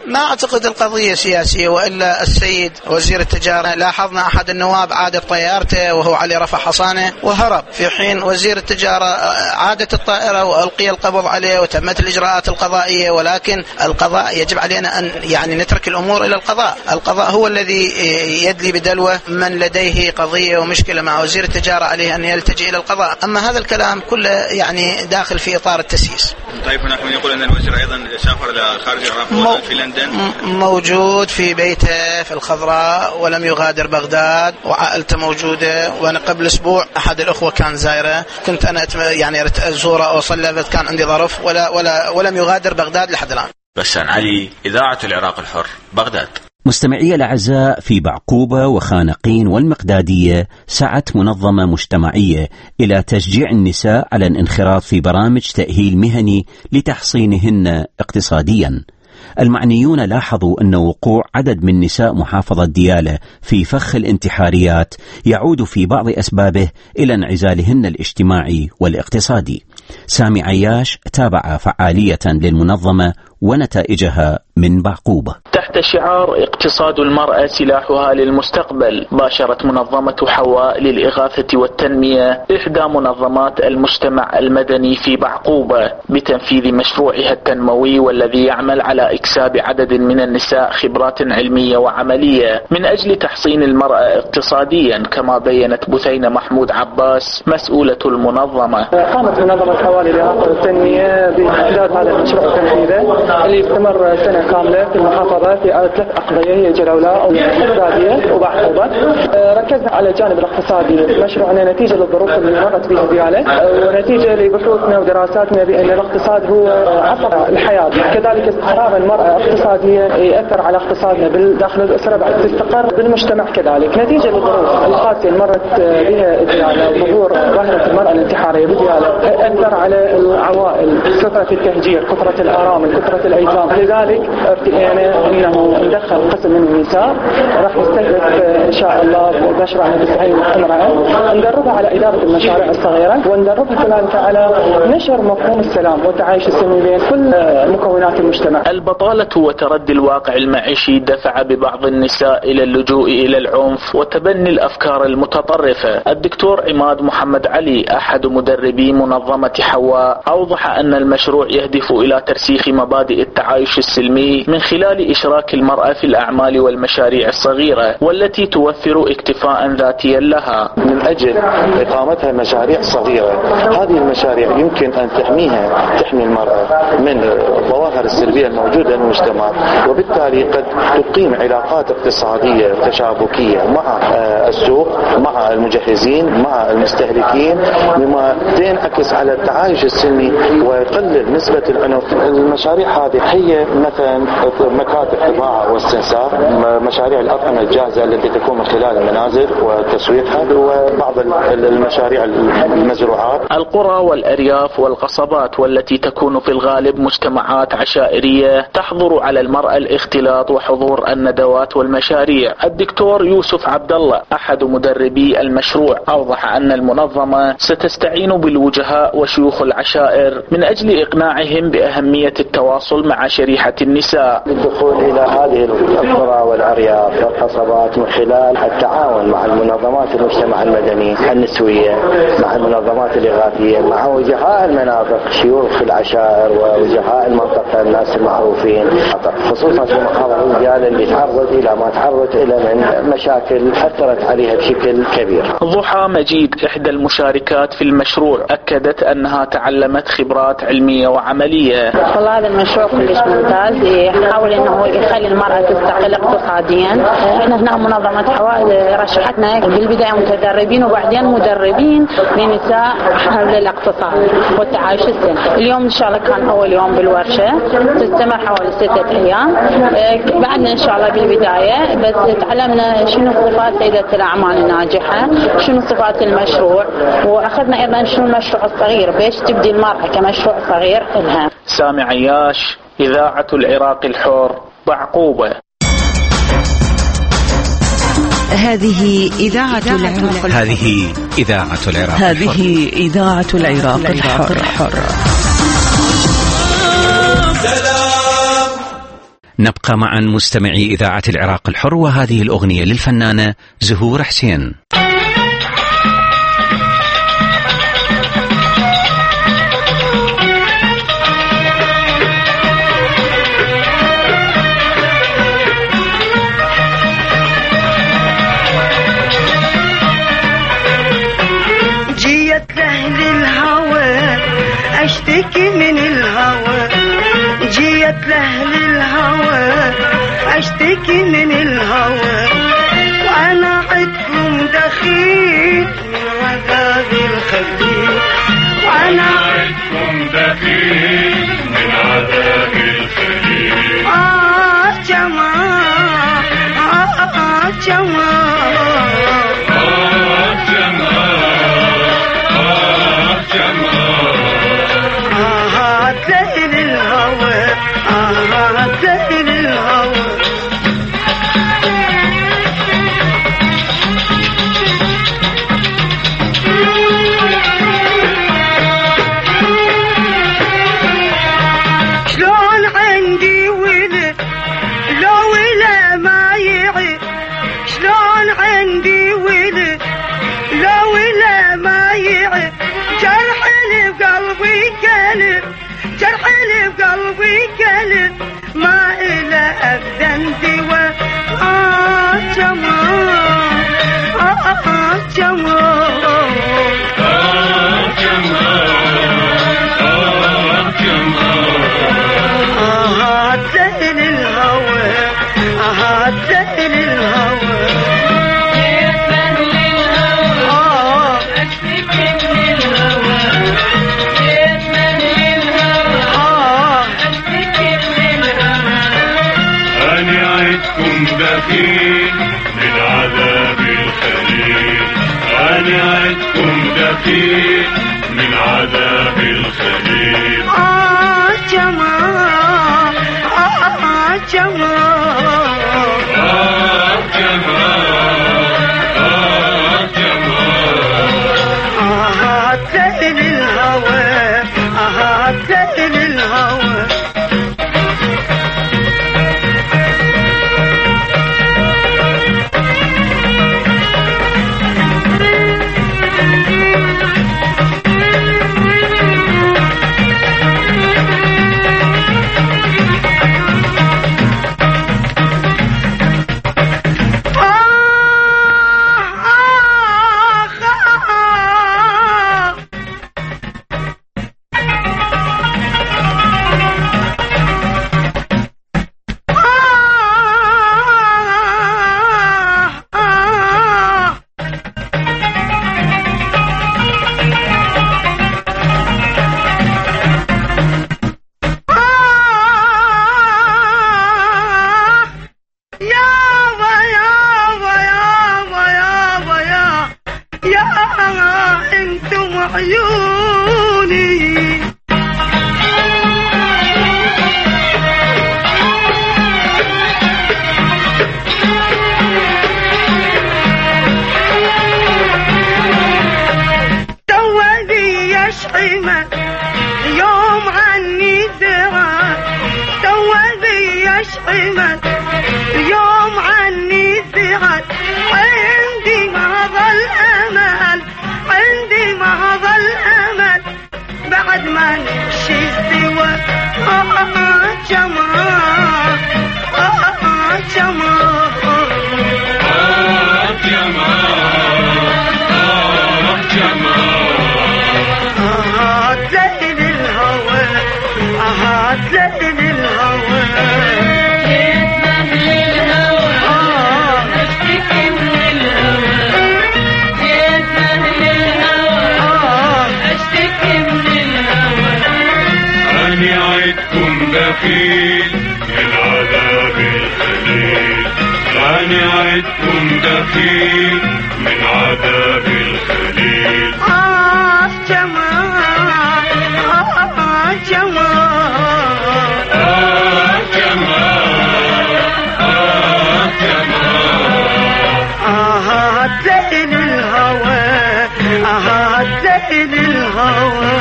ما أعتقد القضية سياسية، وإلا السيد وزير التجارة لاحظنا أحد النواب عادت طيارته وهو على رفع حصانه وهرب، في حين وزير التجارة عادت الطائرة وألقي القبض عليه وتمت الإجراءات القضائية. ولكن القضاء يجب علينا أن يعني نترك الأمور إلى القضاء. القضاء هو الذي يدلي بدلوه من لديه قضية ومشكلة مع وزير التجارة عليه أن يلتجئ إلى القضاء. أما هذا الكلام كله يعني داخل في إطار التسييس. طيب هناك من يقول أن الوزير أيضا سافر إلى خارج العراق مو... في لندن، موجود في بيته في الخضراء ولم يغادر بغداد وعائلته موجودة. وأنا قبل أسبوع أحد الأخوة كان زايره، كنت أنا يعني أزوره أو أصلي بس كان عندي ظرف ولا ولا ولم يغادر بغداد لحد الآن. بسان علي، إذاعة العراق الحر، بغداد. مستمعي الأعزاء، في بعقوبة وخانقين والمقدادية سعت منظمة مجتمعية إلى تشجيع النساء على الانخراط في برامج تأهيل مهني لتحصينهن اقتصاديا. المعنيون لاحظوا أن وقوع عدد من نساء محافظة ديالى في فخ الانتحاريات يعود في بعض أسبابه إلى انعزالهن الاجتماعي والاقتصادي. سامي عياش تابع فعالية للمنظمة ونتائجها من بعقوبة. تحت شعار اقتصاد المرأة سلاحها للمستقبل، باشرت منظمة حواء للإغاثة والتنمية إحدى منظمات المجتمع المدني في بعقوبة بتنفيذ مشروعها التنموي، والذي يعمل على إكساب عدد من النساء خبرات علمية وعملية من أجل تحصين المرأة اقتصاديا، كما بيّنت بثينة محمود عباس مسؤولة المنظمة. قامت منظمة حواء للإغاثة والتنمية بإحداث هذا المشروع وتنفيذه اللي استمر سنة كاملة في المحافظة في ثلاث أقضية، هي جلولة واقتصادية وبعقوبة. ركزنا على الجانب الاقتصادي. مشروعنا نتيجة للظروف اللي مرت بها ديالى، ونتيجة لبحوثنا ودراساتنا بأن الاقتصاد هو عصب الحياة. كذلك استقرار المرأة اقتصاديا يأثر على اقتصادنا بالداخل الأسرة، بعد تستقر بالمجتمع كذلك. نتيجة للظروف القاسية اللي مرت بها ديالى، ظهور ظاهرة المرأة الانتحارية بديالى أثر على العوائل، كثرة التهجير، كثرة الآرامل، كثرة الأيتام. لذلك ارتئينا انه ندخل قسم من النساء راح يستهدف ان شاء الله مشروعنا بتسعين امرأة، ندربها على اداره المشاريع الصغيره، وندربها كذلك على نشر مفهوم السلام والتعايش السلمي بين كل مكونات المجتمع. البطاله وتردي الواقع المعيشي دفع ببعض النساء الى اللجوء الى العنف وتبني الافكار المتطرفه. الدكتور عماد محمد علي احد مدربي منظمه حواء اوضح ان المشروع يهدف الى ترسيخ مبادئ التعايش السلمي من خلال إشراك المرأة في الأعمال والمشاريع الصغيرة، والتي توفر اكتفاء ذاتيا لها من أجل إقامتها مشاريع صغيرة. هذه المشاريع يمكن أن تحميها، تحمي المرأة من الظواهر السلبية الموجودة في المجتمع، وبالتالي قد تقيم علاقات اقتصادية تشابكية مع السوق، مع المجهزين، مع المستهلكين، مما تنعكس على التعايش السلمي ويقلل نسبة العنف. المشاريع هذه هي مثلا مكاتب طباعة واستنساخ، مشاريع الأطعمة الجاهزة التي تكون من خلال المنازل وتسويقها، وبعض المشاريع المزروعات. القرى والأرياف والقصبات والتي تكون في الغالب مجتمعات عشائرية تحظر على المرأة الاختلاط وحضور الندوات والمشاريع. الدكتور يوسف عبد الله أحد مدربي المشروع أوضح أن المنظمة ستستعين بالوجهاء وشيوخ العشائر من أجل إقناعهم بأهمية التواصل مع شريحة النساء للدخول إلى هذه القرى والأرياف والقصبات من خلال التعاون مع المنظمات المجتمع المدني النسوية، مع المنظمات الإغاثية، مع وجهاء المناطق، شيوخ العشائر ووجهاء المنطقة، الناس المعروفين، خصوصا في محافظة ديالى اللي تعرضت إلى ما تعرضت إلى من مشاكل أثرت عليها بشكل كبير. ضحى مجيد إحدى المشاركات في المشروع أكدت أنها تعلمت خبرات علمية وعملية. والله هذا المشروع كلش ممتاز، يحاول انه يخلي المرأة تستقل اقتصاديا. احنا هنا منظمة حواء رشحتنا بالبداية متدربين وبعدين مدربين لنساء حول الاقتصاد والتعايش السلمي. اليوم ان شاء الله كان اول يوم بالورشة، تستمر حوالي ستة ايام. بعدنا ان شاء الله بالبداية بس تعلمنا شنو صفات سيدة الاعمال الناجحة، شنو صفات المشروع، واخذنا ايضا شنو المشروع الصغير، بيش تبدي المرأة كمشروع صغير لها. سامي عياش، إذاعة العراق الحر، بعقوبة. هذه إذاعة العراق. هذه إذاعة العراق. هذه إذاعة العراق الحر. نبقى معا مستمعي إذاعة العراق الحر، وهذه الأغنية للفنانة زهور حسين. جيت لأهل الهوى أشتكي من الهوى، جيت لأهل الهوى أشتكي من الهوى، وأنا عدكم دخيل من عذاب الخليل، وأنا عدكم دخيل من عذاب الخليل. آه جماعة آه جماعة آه جماعة آه جماعة آه تلاقي للهوى آه تلاقي للهوى. شلون عندي ولد لو ولا ما يعي، شلون عندي ولد لو ولا ما يعي، جرح اللي بقلبي قلب، جرح اللي بقلبي قلب، ما إله أبدا دوا. آه جمال آه آه جمال آه جمال آه جمال آه تلاقي للهوى آه تلاقي للهوى. دخيل من عذاب الخليل، أنا عدكم دخيل من عذاب الخليل. آه جمال آه جمال آه جمال آه جمال آه تلاقي للهوى آه تلاقي للهوى.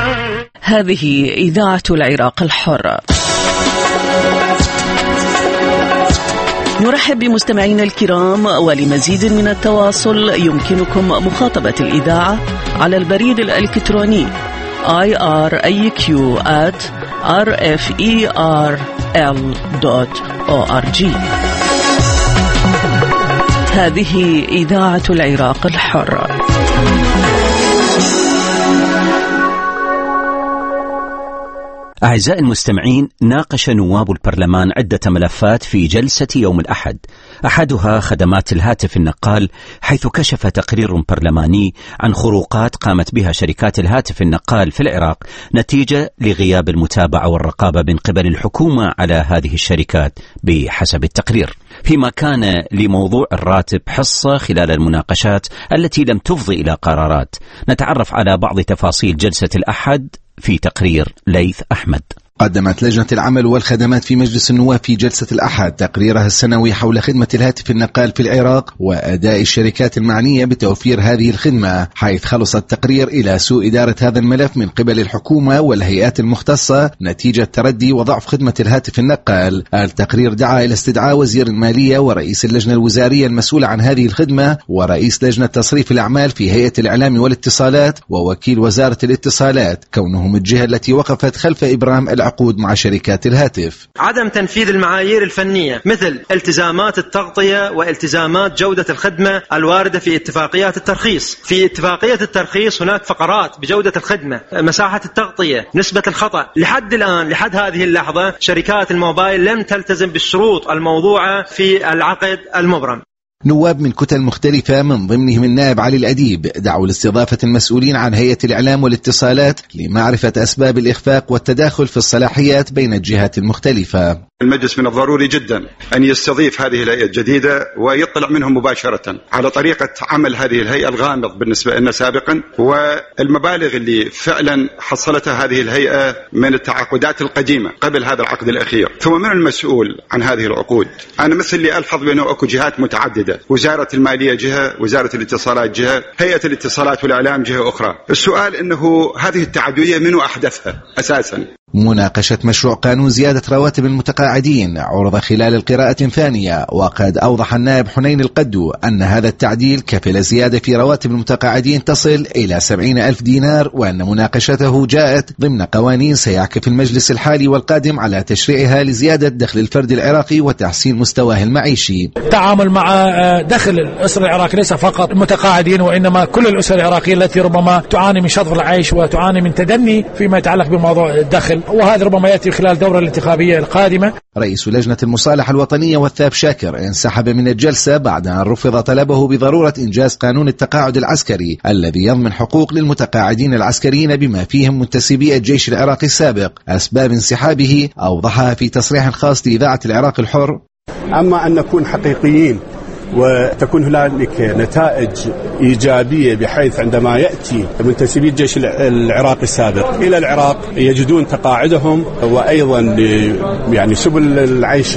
هذه إذاعة العراق الحر. نرحب بمستمعينا الكرام، ولمزيد من التواصل يمكنكم مخاطبة الإذاعة على البريد الإلكتروني آي آر إيه كيو آت آر إف إي آر إل دوت أو آر جي. هذه إذاعة العراق الحر. أعزائي المستمعين، ناقش نواب البرلمان عدة ملفات في جلسة يوم الأحد، أحدها خدمات الهاتف النقال، حيث كشف تقرير برلماني عن خروقات قامت بها شركات الهاتف النقال في العراق نتيجة لغياب المتابعة والرقابة من قبل الحكومة على هذه الشركات بحسب التقرير، فيما كان لموضوع الراتب حصة خلال المناقشات التي لم تفضي إلى قرارات. نتعرف على بعض تفاصيل جلسة الأحد في تقرير ليث أحمد. قدمت لجنة العمل والخدمات في مجلس النواب في جلسة الأحد تقريرها السنوي حول خدمة الهاتف النقال في العراق وأداء الشركات المعنية بتوفير هذه الخدمة، حيث خلص التقرير إلى سوء إدارة هذا الملف من قبل الحكومة والهيئات المختصة نتيجة تردي وضعف خدمة الهاتف النقال. التقرير دعا إلى استدعاء وزير المالية ورئيس اللجنة الوزارية المسؤولة عن هذه الخدمة ورئيس لجنة تصريف الأعمال في هيئة الإعلام والاتصالات ووكيل وزارة الاتصالات، كونهم الجهة التي وقفت خلف إبرام عقود مع شركات الهاتف. عدم تنفيذ المعايير الفنية مثل التزامات التغطية والتزامات جودة الخدمة الواردة في اتفاقيات الترخيص. في اتفاقية الترخيص هناك فقرات بجودة الخدمة، مساحة التغطية، نسبة الخطأ. لحد الآن لحد هذه اللحظة شركات الموبايل لم تلتزم بالشروط الموضوعة في العقد المبرم. نواب من كتل مختلفة من ضمنهم النائب علي الأديب دعوا لاستضافة المسؤولين عن هيئة الإعلام والاتصالات لمعرفة أسباب الإخفاق والتداخل في الصلاحيات بين الجهات المختلفة. المجلس من الضروري جدا أن يستضيف هذه الهيئة الجديدة ويطلع منهم مباشرة على طريقة عمل هذه الهيئة الغامض بالنسبة لنا سابقا، والمبالغ اللي فعلا حصلتها هذه الهيئة من التعاقدات القديمة قبل هذا العقد الأخير. ثم من المسؤول عن هذه العقود؟ أنا مثل اللي ألحظ بأنه أكو جهات متعددة، وزارة المالية جهة، وزارة الاتصالات جهة، هيئة الاتصالات والإعلام جهة أخرى. السؤال أنه هذه التعددية منو أحدثها أساسا؟ مناقشة مشروع قانون زيادة رواتب المتقاعدين عرض خلال القراءة الثانية، وقد أوضح النائب حنين القدو أن هذا التعديل كفل زيادة في رواتب المتقاعدين تصل إلى سبعين ألف دينار، وأن مناقشته جاءت ضمن قوانين سيعكف المجلس الحالي والقادم على تشريعها لزيادة دخل الفرد العراقي وتحسين مستواه المعيشي. التعامل مع دخل الأسرة العراقية ليس فقط المتقاعدين، وإنما كل الأسر العراقية التي ربما تعاني من شظر العيش وتعاني من تدني فيما يتعلق بموضوع الدخل، وهذا ربما يأتي خلال الدورة الانتخابية القادمة. رئيس لجنة المصالحة الوطنية والثاب شاكر انسحب من الجلسة بعد أن رفض طلبه بضرورة إنجاز قانون التقاعد العسكري الذي يضمن حقوق للمتقاعدين العسكريين بما فيهم منتسبي الجيش العراقي السابق. أسباب انسحابه أوضحها في تصريح خاص لإذاعة العراق الحر. أما أن نكون حقيقيين وتكون هنالك نتائج إيجابية، بحيث عندما يأتي منتسبي الجيش العراقي السابق إلى العراق يجدون تقاعدهم وأيضا يعني سبل العيش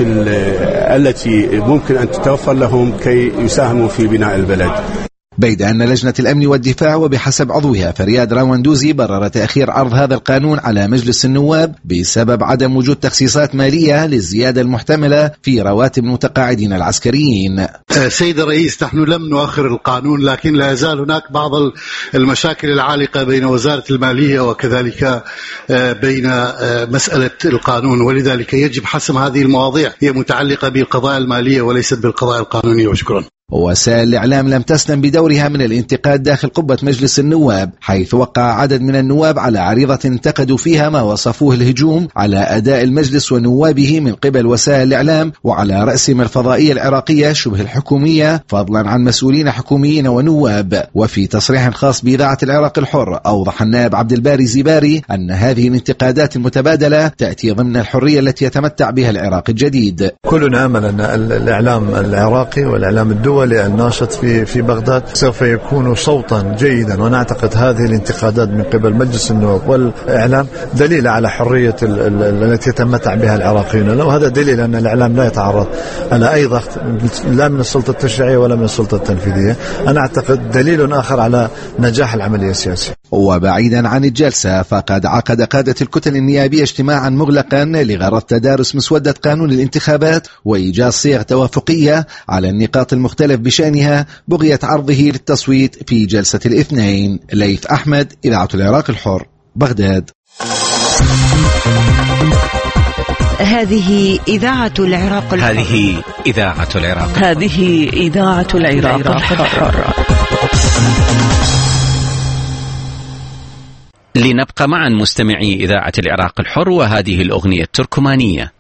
التي ممكن أن تتوفر لهم كي يساهموا في بناء البلد. بيد أن لجنة الأمن والدفاع وبحسب عضوها فرياد راوندوزي برر تأخير عرض هذا القانون على مجلس النواب بسبب عدم وجود تخصيصات مالية للزيادة المحتملة في رواتب المتقاعدين العسكريين. سيد الرئيس، نحن لم نؤخر القانون، لكن لا يزال هناك بعض المشاكل العالقة بين وزارة المالية وكذلك بين مسألة القانون، ولذلك يجب حسم هذه المواضيع، هي متعلقة بالقضايا المالية وليست بالقضايا القانونية. وشكرا. وسائل الإعلام لم تسلم بدورها من الانتقاد داخل قبة مجلس النواب، حيث وقع عدد من النواب على عريضة انتقدوا فيها ما وصفوه الهجوم على أداء المجلس ونوابه من قبل وسائل الإعلام وعلى رأسهم الفضائية العراقية شبه الحكومية، فضلا عن مسؤولين حكوميين ونواب. وفي تصريح خاص بإذاعة العراق الحر أوضح النائب عبد الباري زباري أن هذه الانتقادات المتبادلة تأتي ضمن الحرية التي يتمتع بها العراق الجديد. كلنا أمل أن الإعلام العراقي والإعلام الدولي الناشط في في بغداد سوف يكون صوتا جيدا، ونعتقد هذه الانتقادات من قبل مجلس النواب والإعلام دليل على حرية التي يتمتع بها العراقيون، وهذا دليل أن الإعلام لا يتعرض على أي ضغط لا من السلطة التشريعية ولا من السلطة التنفيذية. أنا أعتقد دليل آخر على نجاح العملية السياسية. وبعيدا عن الجلسة، فقد عقد قادة الكتل النيابية اجتماعا مغلقا لغرض تدارس مسودة قانون الانتخابات وإيجاد صيغ توافقية على النقاط المختلف بشأنها بغية عرضه للتصويت في جلسة الاثنين. ليث أحمد، إذاعة العراق الحر، بغداد. هذه إذاعة العراق الحر. هذه إذاعة العراق هذه إذاعة العراق الحر. لنبقى معا مستمعي إذاعة العراق الحر وهذه الأغنية التركمانية.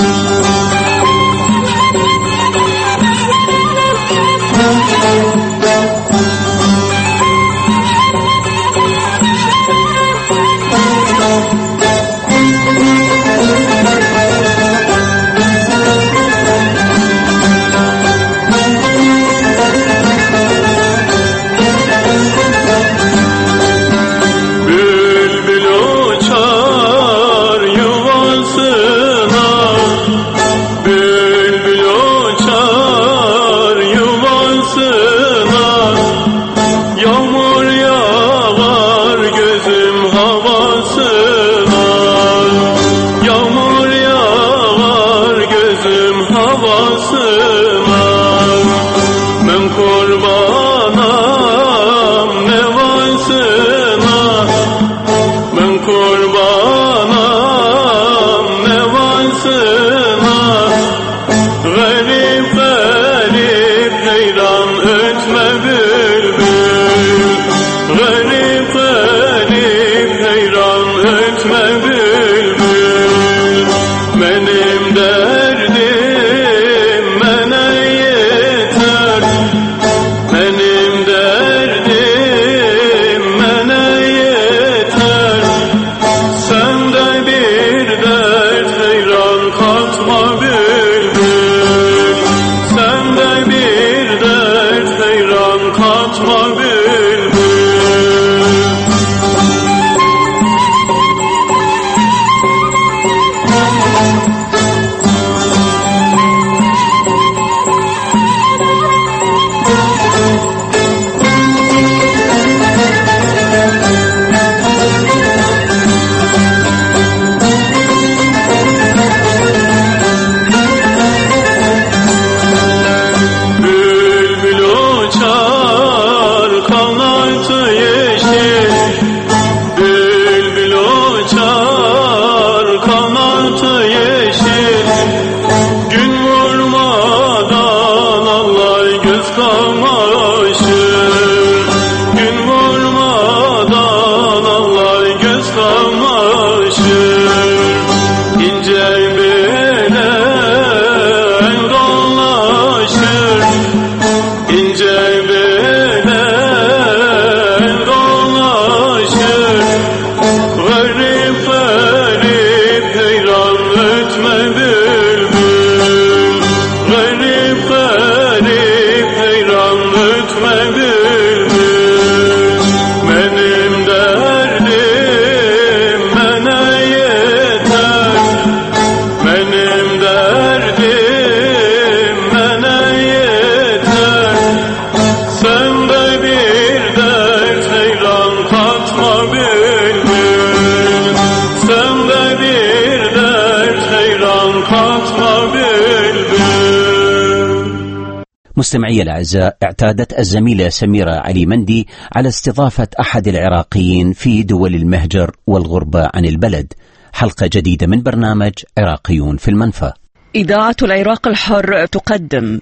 مستمعي الأعزاء، اعتادت الزميلة سميرة علي مندي على استضافة أحد العراقيين في دول المهجر والغربة عن البلد. حلقة جديدة من برنامج عراقيون في المنفى. إذاعة العراق الحر تقدم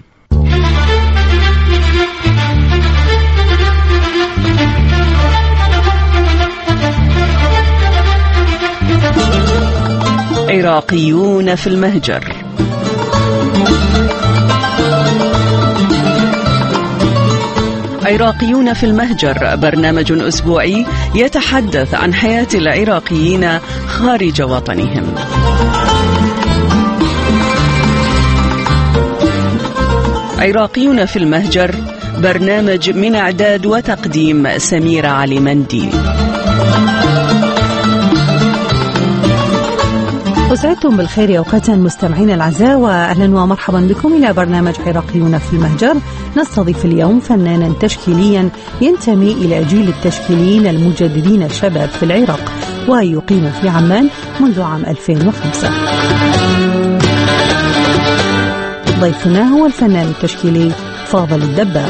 عراقيون في المهجر. عراقيون في المهجر برنامج أسبوعي يتحدث عن حياة العراقيين خارج وطنهم. عراقيون في المهجر برنامج من إعداد وتقديم سميرة علي مندي. أسعدتم بالخير أوقاتا مستمعين الأعزاء، وأهلا ومرحبا بكم إلى برنامج عراقيون في المهجر. نستضيف اليوم فنانا تشكيليا ينتمي إلى جيل التشكيليين المجددين الشباب في العراق، ويقيم في عمان منذ عام ألفين وخمسة. ضيفنا هو الفنان التشكيلي فاضل الدباغ.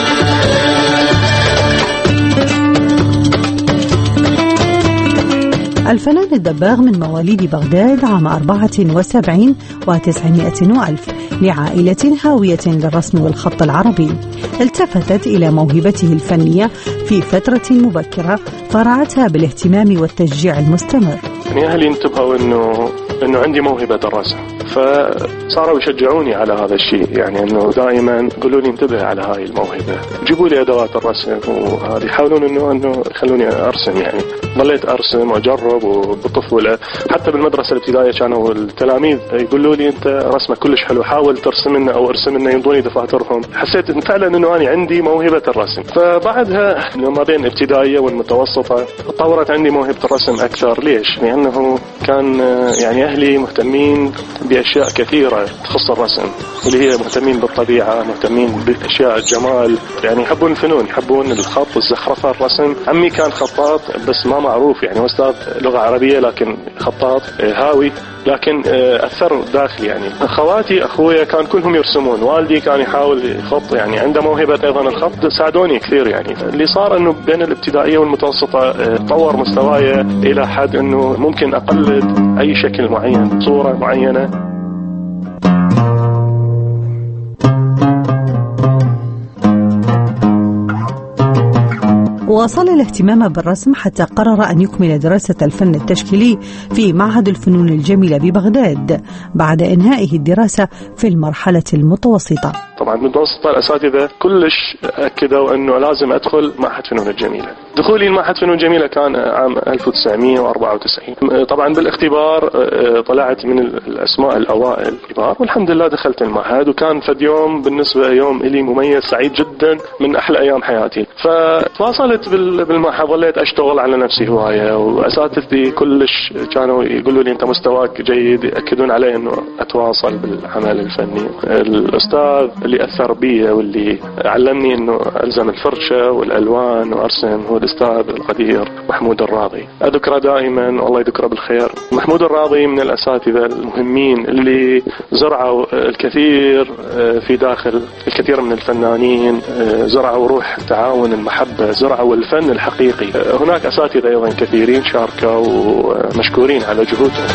الفنان الدباغ من مواليد بغداد عام أربعة وسبعين وتسعمائة وألف، لعائلة هاوية للرسم والخط العربي. التفتت إلى موهبته الفنية في فترة مبكرة فرعتها بالاهتمام والتشجيع المستمر. يعني أهلي انتبهوا إنه إنه عندي موهبة الرسم، فصاروا يشجعوني على هذا الشيء، يعني إنه دائما يقولوا لي انتبه على هاي الموهبة، جيبوا لي أدوات الرسم وهذه، يحاولون إنه إنه يخلوني أرسم. يعني ظليت أرسم وأجرب، وبالطفولة حتى بالمدرسة الابتدائية كانوا التلاميذ يقولوا لي أنت رسمك كلش حلو، حاول ترسم لنا أو ارسم لنا، ينطوني دفاترهم. حسيت إن فعلا إنه أنا عندي موهبة الرسم. فبعدها ما بين الابتدائية والمتوسطة تطورت عندي موهبة الرسم أكثر. ليش؟ لأنه كان يعني أهلي مهتمين بأشياء كثيرة تخص الرسم، اللي هي مهتمين بالطبيعة، مهتمين بأشياء الجمال، يعني يحبون الفنون، يحبون الخط، الزخرفة، الرسم. عمي كان خطاط بس ما معروف، يعني أستاذ لغة عربية لكن خطاط هاوي، لكن أثر داخلي. يعني خواتي أخويا كان كلهم يرسمون، والدي كان يحاول يخط، يعني عنده موهبة أيضا الخط، ساعدوني كثير. يعني اللي صار أنه بين الابتدائية والمتوسطة تطور مستواي إلى حد أنه ممكن أقلد أي شكل معين، صورة معينة. واصل الاهتمام بالرسم حتى قرر أن يكمل دراسة الفن التشكيلي في معهد الفنون الجميلة ببغداد بعد إنهائه الدراسة في المرحلة المتوسطة. طبعا بالمتوسطة الأساتذة كلش أكدوا أنه لازم أدخل معهد فنون الجميلة. دخولي المعهد فنون الجميلة كان عام ألف وتسعمائة وأربعة وتسعين. طبعا بالاختبار طلعت من الأسماء الأوائل الكبار، والحمد لله دخلت المعهد، وكان فد يوم بالنسبة يوم إلي مميز سعيد جدا، من أحلى أيام حياتي. فتواصلت بالمعهد، ظليت أشتغل على نفسي هواية، وأساتذتي كلش كانوا يقولوا لي أنت مستواك جيد، يأكدون علي أنه أتواصل بالعمل الفني. الأستاذ اللي أثر بي واللي علمني أنه ألزم الفرشة والألوان وأرسم هو الأستاذ القدير محمود الراضي، أذكره دائما والله يذكره بالخير. محمود الراضي من الأساتذة المهمين اللي زرعوا الكثير في داخل الكثير من الفنانين، زرعوا روح التعاون، المحبة، زرعوا الفن الحقيقي. هناك أساتذة أيضا كثيرين شاركوا ومشكورين على جهودهم.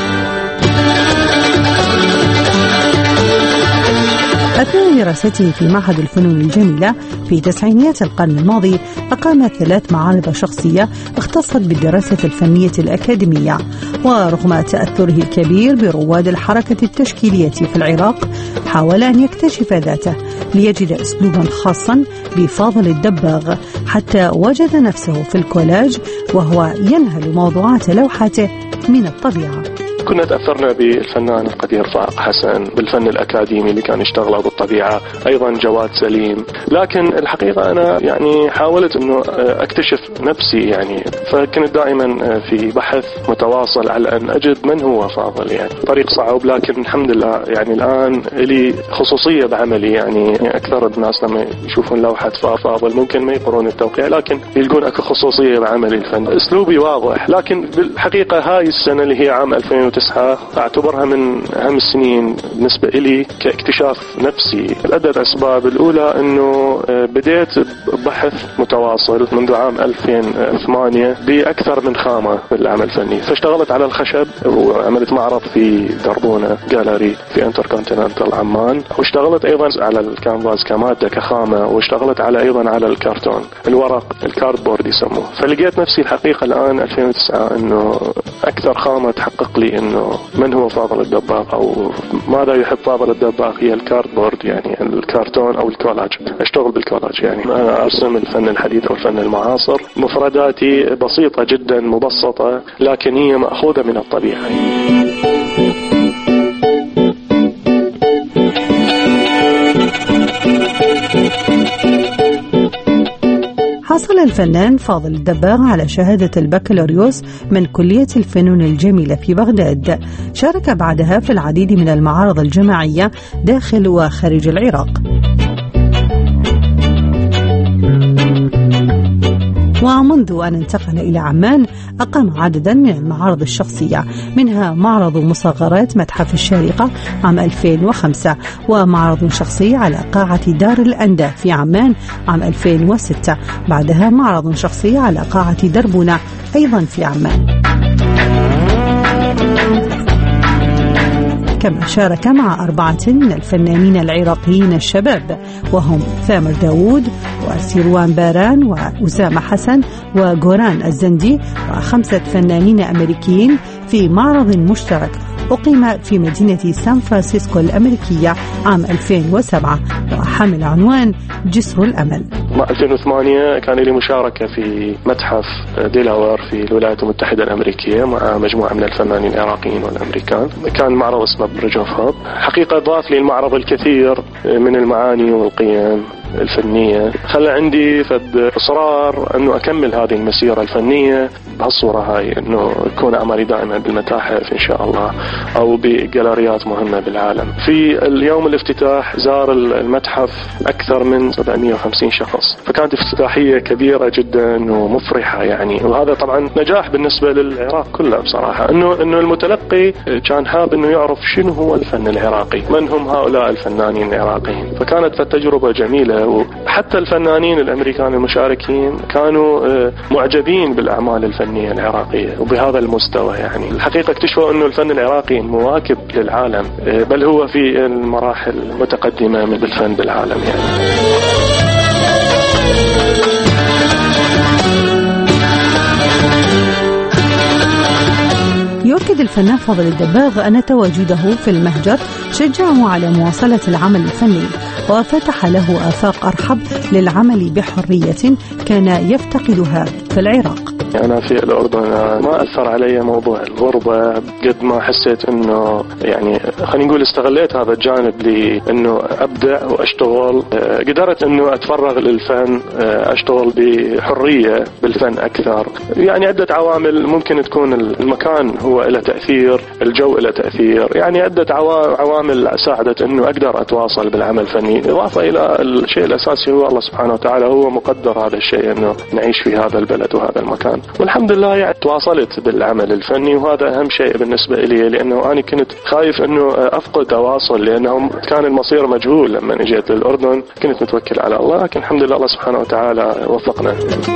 أثناء دراسته في معهد الفنون الجميلة في تسعينيات القرن الماضي أقام ثلاث معارض شخصية اختصت بالدراسة الفنية الأكاديمية، ورغم تأثره الكبير برواد الحركة التشكيلية في العراق حاول أن يكتشف ذاته ليجد أسلوبا خاصا بفاضل الدباغ، حتى وجد نفسه في الكولاج وهو ينهل موضوعات لوحاته من الطبيعة. كنا تأثرنا بالفنان القدير فائق حسن، بالفن الأكاديمي اللي كان يشتغله بالطبيعة، أيضا جواد سليم. لكن الحقيقة أنا يعني حاولت أنه أكتشف نفسي، يعني فكنت دائما في بحث متواصل على أن أجد من هو فاضل. يعني طريق صعب، لكن الحمد لله يعني الآن لي خصوصية بعملي. يعني أكثر الناس لما يشوفون لوحة فاضل ممكن ما يقرون التوقيع، لكن يلقون أكو خصوصية بعملي الفن. أسلوبي واضح، لكن بالحقيقة هاي السنة اللي هي عام ألفين وتسعة أعتبرها من أهم السنين بالنسبة إلي كاكتشاف نفسي. لعدة أسباب. الأولى أنه بديت بحث متواصل منذ عام ألفين وثمانية بأكثر من خامة بالعمل الفني، فاشتغلت على الخشب وعملت معرض في دربونة جاليري في انتركونتيننتال عمان، واشتغلت أيضا على الكانفاس كمادة كخامة، واشتغلت على أيضا على الكرتون، الورق، الكاردبورد يسموه. فلقيت نفسي الحقيقة الآن ألفين وتسعة أنه أكثر خامة تحقق لي أنه من هو فاضل الدباغ أو ماذا يحب فاضل الدباغ هي الكاردبورد، يعني الكرتون أو الكولاج. أشتغل بالكولاج، يعني أنا أرسم الفن الحديث أو الفن المعاصر. مفرداتي بسيطة جدا مبسطة، لكن هي مأخوذة من الطبيعة. حصل الفنان فاضل الدباغ على شهادة البكالوريوس من كلية الفنون الجميلة في بغداد. شارك بعدها في العديد من المعارض الجماعية داخل وخارج العراق. ومنذ أن انتقل إلى عمان أقام عددا من المعارض الشخصية، منها معرض مصغرات متحف الشارقة عام ألفين وخمسة، ومعرض شخصي على قاعة دار الأندى في عمان عام ألفين وستة، بعدها معرض شخصي على قاعة دربونة أيضا في عمان. كما شارك مع أربعة من الفنانين العراقيين الشباب، وهم ثامر داوود وسيروان باران وأسامة حسن وغوران الزندي، وخمسة فنانين أمريكيين في معرض مشترك أقيم في مدينة سان فرانسيسكو الأمريكية عام ألفين وسبعة وحمل عنوان جسر الأمل. ألفين وثمانية كان لي مشاركة في متحف ديلاوير في الولايات المتحدة الأمريكية مع مجموعة من الفنانين العراقيين والأمريكان. كان معرض اسمه بريدج اوف هوب. حقيقة ضاف لي المعرض الكثير من المعاني والقيم الفنية، خلى عندي فد إصرار أنه أكمل هذه المسيرة الفنية بهالصورة هاي، أنه يكون أعمالي دائما بالمتاحف إن شاء الله أو بجاليريات مهمة بالعالم. في اليوم الافتتاح زار المتحف أكثر من سبعمئة وخمسين شخص، فكانت افتتاحية كبيرة جدا ومفرحة يعني، وهذا طبعا نجاح بالنسبة للعراق كله بصراحة، أنه أنه المتلقي كان حاب أنه يعرف شنو هو الفن العراقي، من هم هؤلاء الفنانين العراقيين، فكانت تجربة جميلة. وحتى الفنانين الأمريكان المشاركين كانوا معجبين بالأعمال الفنية العراقية وبهذا المستوى يعني. الحقيقة اكتشفوا أنه الفن العراقي مواكب للعالم، بل هو في المراحل المتقدمة من الفن بالعالم يعني. يؤكد الفنان فاضل الدباغ أن تواجده في المهجر شجعه على مواصلة العمل الفني، وفتح له آفاق أرحب للعمل بحرية كان يفتقدها في العراق. أنا في الأردن ما أثر علي موضوع الغربة قد ما حسيت أنه يعني خلينا نقول استغليت هذا الجانب لأنه أبدع وأشتغل، قدرت أنه أتفرغ للفن، أشتغل بحرية بالفن أكثر. يعني عدة عوامل ممكن تكون المكان هو له تأثير، الجو له تأثير، يعني عدة عوامل ساعدت أنه أقدر أتواصل بالعمل الفني، إضافة إلى الشيء الأساسي هو الله سبحانه وتعالى هو مقدر هذا الشيء أنه نعيش في هذا البلد وهذا المكان، والحمد لله يعني تواصلت بالعمل الفني، وهذا أهم شيء بالنسبة لي، لأنه أنا كنت خايف أنه أفقد تواصل، لأنه كان المصير مجهول لما جيت الأردن، كنت متوكل على الله، لكن الحمد لله الله سبحانه وتعالى وفقنا.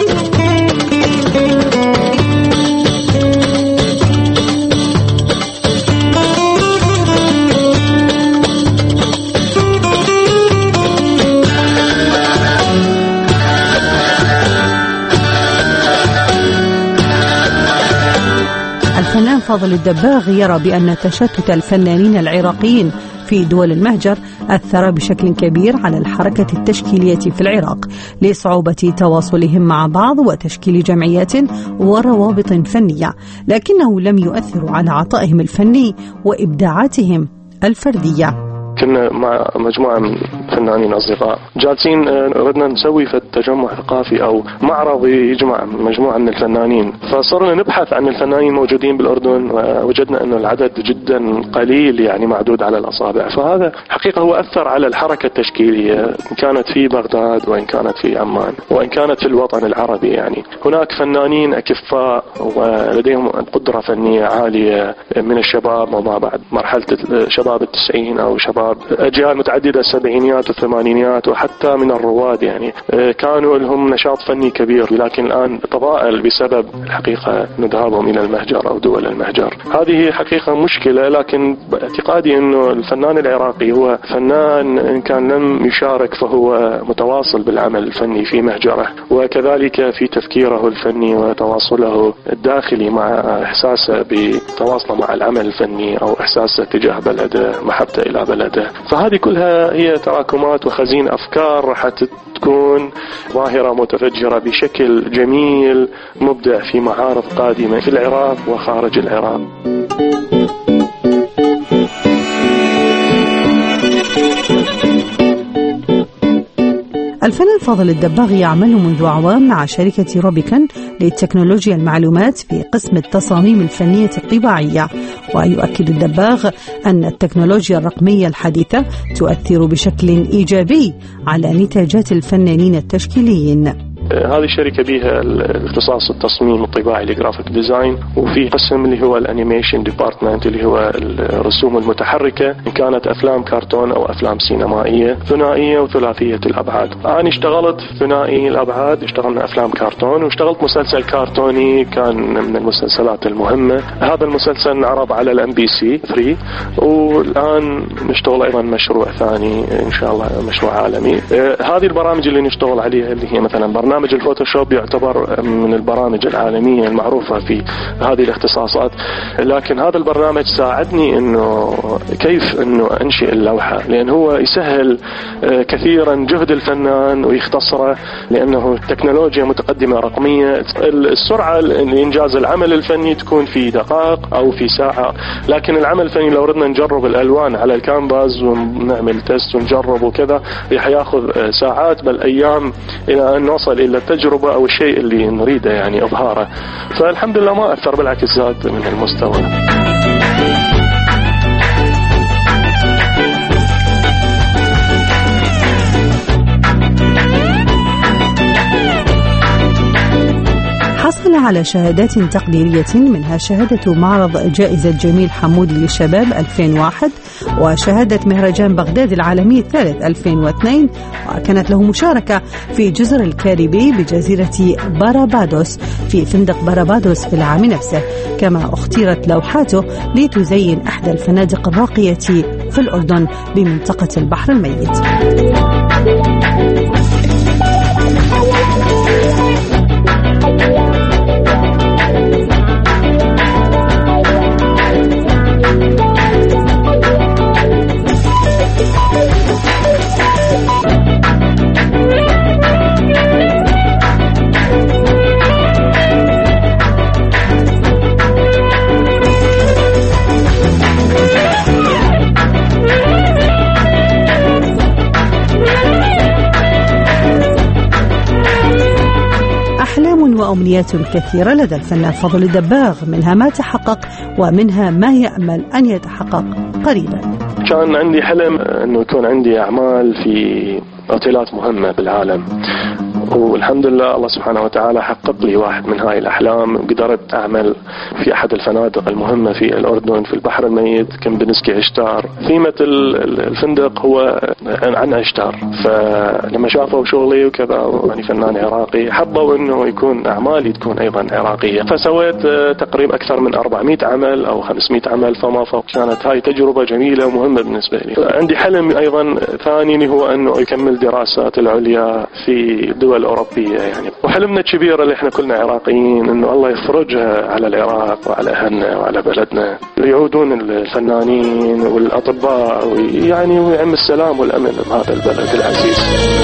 الفنان فاضل الدباغ يرى بأن تشتت الفنانين العراقيين في دول المهجر أثر بشكل كبير على الحركة التشكيلية في العراق لصعوبة تواصلهم مع بعض وتشكيل جمعيات وروابط فنية، لكنه لم يؤثر على عطائهم الفني وإبداعاتهم الفردية. كنا مع مجموعة من فنانين أصدقاء جالسين ردنا نسوي في تجمع ثقافي أو معرض يجمع مجموعة من الفنانين، فصرنا نبحث عن الفنانين الموجودين بالأردن، ووجدنا أنه العدد جدا قليل يعني معدود على الأصابع، فهذا حقيقة هو أثر على الحركة التشكيلية، إن كانت في بغداد وإن كانت في عمان وإن كانت في الوطن العربي. يعني هناك فنانين أكفاء ولديهم قدرة فنية عالية من الشباب وما بعد مرحلة شباب التسعين أو شباب أجيال متعددة السبعينيات والثمانينيات وحتى من الرواد، يعني كانوا لهم نشاط فني كبير، لكن الآن تضاءل بسبب الحقيقة ذهابهم إلى المهجر أو دول المهجر. هذه حقيقة مشكلة، لكن باعتقادي أنه الفنان العراقي هو فنان إن كان لم يشارك فهو متواصل بالعمل الفني في مهجره، وكذلك في تفكيره الفني وتواصله الداخلي مع إحساسه بتواصله مع العمل الفني أو إحساسه تجاه بلده، محبته إلى بلده. فهذه كلها هي تراكمات وخزين أفكار راح تكون ظاهرة متفجرة بشكل جميل مبدع في معارض قادمة في العراق وخارج العراق. الفنان فاضل الدباغ يعمل منذ أعوام مع شركة روبيكان لتكنولوجيا المعلومات في قسم التصاميم الفنية الطباعية. ويؤكد الدباغ أن التكنولوجيا الرقمية الحديثة تؤثر بشكل إيجابي على نتاجات الفنانين التشكيليين. هذه الشركة بها الاختصاص التصميم الطباعي الجرافيك ديزاين، وفي قسم اللي هو الانيميشن ديبارتمنت اللي هو الرسوم المتحركة، إن كانت أفلام كرتون أو أفلام سينمائية ثنائية وثلاثية الأبعاد. أنا اشتغلت ثنائي الأبعاد، اشتغلنا أفلام كرتون، واشتغلت مسلسل كرتوني كان من المسلسلات المهمة. هذا المسلسل عرض على الام بي سي ثلاثة، والآن نشتغل أيضا مشروع ثاني إن شاء الله، مشروع عالمي. هذه البرامج اللي نشتغل عليها اللي هي مثلا برنامج برنامج الفوتوشوب يعتبر من البرامج العالمية المعروفة في هذه الاختصاصات، لكن هذا البرنامج ساعدني انه كيف انه انشئ اللوحة، لان هو يسهل كثيرا جهد الفنان ويختصره، لانه التكنولوجيا متقدمة رقمية. السرعة لإنجاز العمل الفني تكون في دقائق او في ساعة، لكن العمل الفني لو ردنا نجرب الالوان على الكانفاس ونعمل تيست ونجرب وكذا رح ياخذ ساعات بل ايام الى ان نوصل الى التجربة او الشيء اللي نريده يعني اظهاره. فالحمد لله ما اثر، بالعكس زاد من المستوى. حصل على شهادات تقديرية، منها شهادة معرض جائزة جميل حمودي للشباب ألفين وواحد، وشهادة مهرجان بغداد العالمي الثالث ألفين واثنين، وكانت له مشاركة في جزر الكاريبي بجزيرة بارابادوس في فندق بارابادوس في العام نفسه. كما اختيرت لوحاته لتزين أحدى الفنادق الراقية في الأردن بمنطقة البحر الميت. وأمنيات كثيرة لدى الفنان فاضل الدباغ، منها ما تحقق ومنها ما يأمل أن يتحقق قريبا. كان عندي حلم أنه يكون عندي أعمال في أوتيلات مهمة بالعالم، والحمد لله الله سبحانه وتعالى حقق لي واحد من هاي الأحلام. قدرت أعمل في أحد الفنادق المهمة في الأردن في البحر الميت، كان بنسكي عشتار. ثيمة الفندق هو عن عشتار، فلما شافوا شغلي وكذا يعني فنان عراقي حبوا أنه يكون أعمالي تكون أيضا عراقية، فسويت تقريبا أكثر من أربعمائة عمل أو خمسمائة عمل فما فوق. كانت هاي تجربة جميلة ومهمة بالنسبة لي. عندي حلم أيضا ثاني هو أنه يكمل دراسات العليا في دول أوروبية يعني، وحلمنا الكبير اللي احنا كلنا عراقيين انه الله يفرجها على العراق وعلى اهلنا وعلى بلدنا، يعودون الفنانين والاطباء ويعني ويعم السلام والامن بهذا البلد العزيز.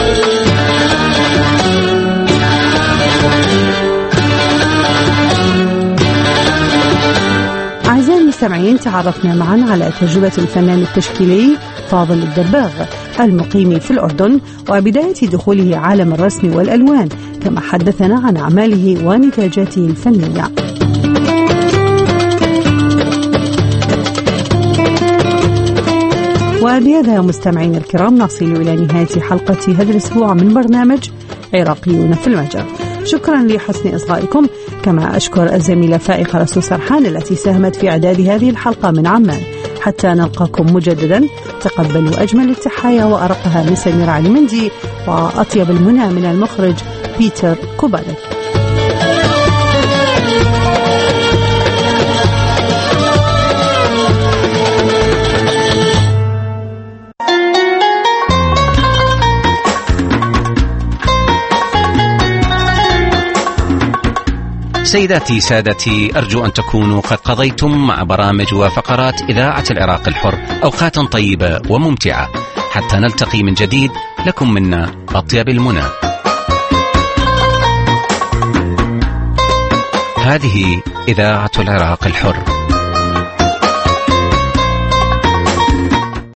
أعزائي المستمعين، تعرفنا معا على تجربة الفنان التشكيلي فاضل الدباغ المقيم في الأردن وبداية دخوله عالم الرسم والألوان، كما حدثنا عن أعماله ونتاجاته الفنية. وبهذا مستمعين الكرام نصل إلى نهاية حلقة هذا الأسبوع من برنامج عراقيون في المجال. شكرا لحسن إصغائكم، كما أشكر الزميلة فائقة رسول سرحان التي ساهمت في إعداد هذه الحلقة من عمان. حتى نلقاكم مجددا، تقبلوا أجمل التحايا وأرقها من سمير علي مندي، وأطيب المنى من المخرج بيتر كوبالك. سيداتي سادتي، أرجو أن تكونوا قد قضيتم مع برامج وفقرات إذاعة العراق الحر أوقاتا طيبة وممتعة. حتى نلتقي من جديد، لكم منا أطيب المنى. هذه إذاعة العراق الحر.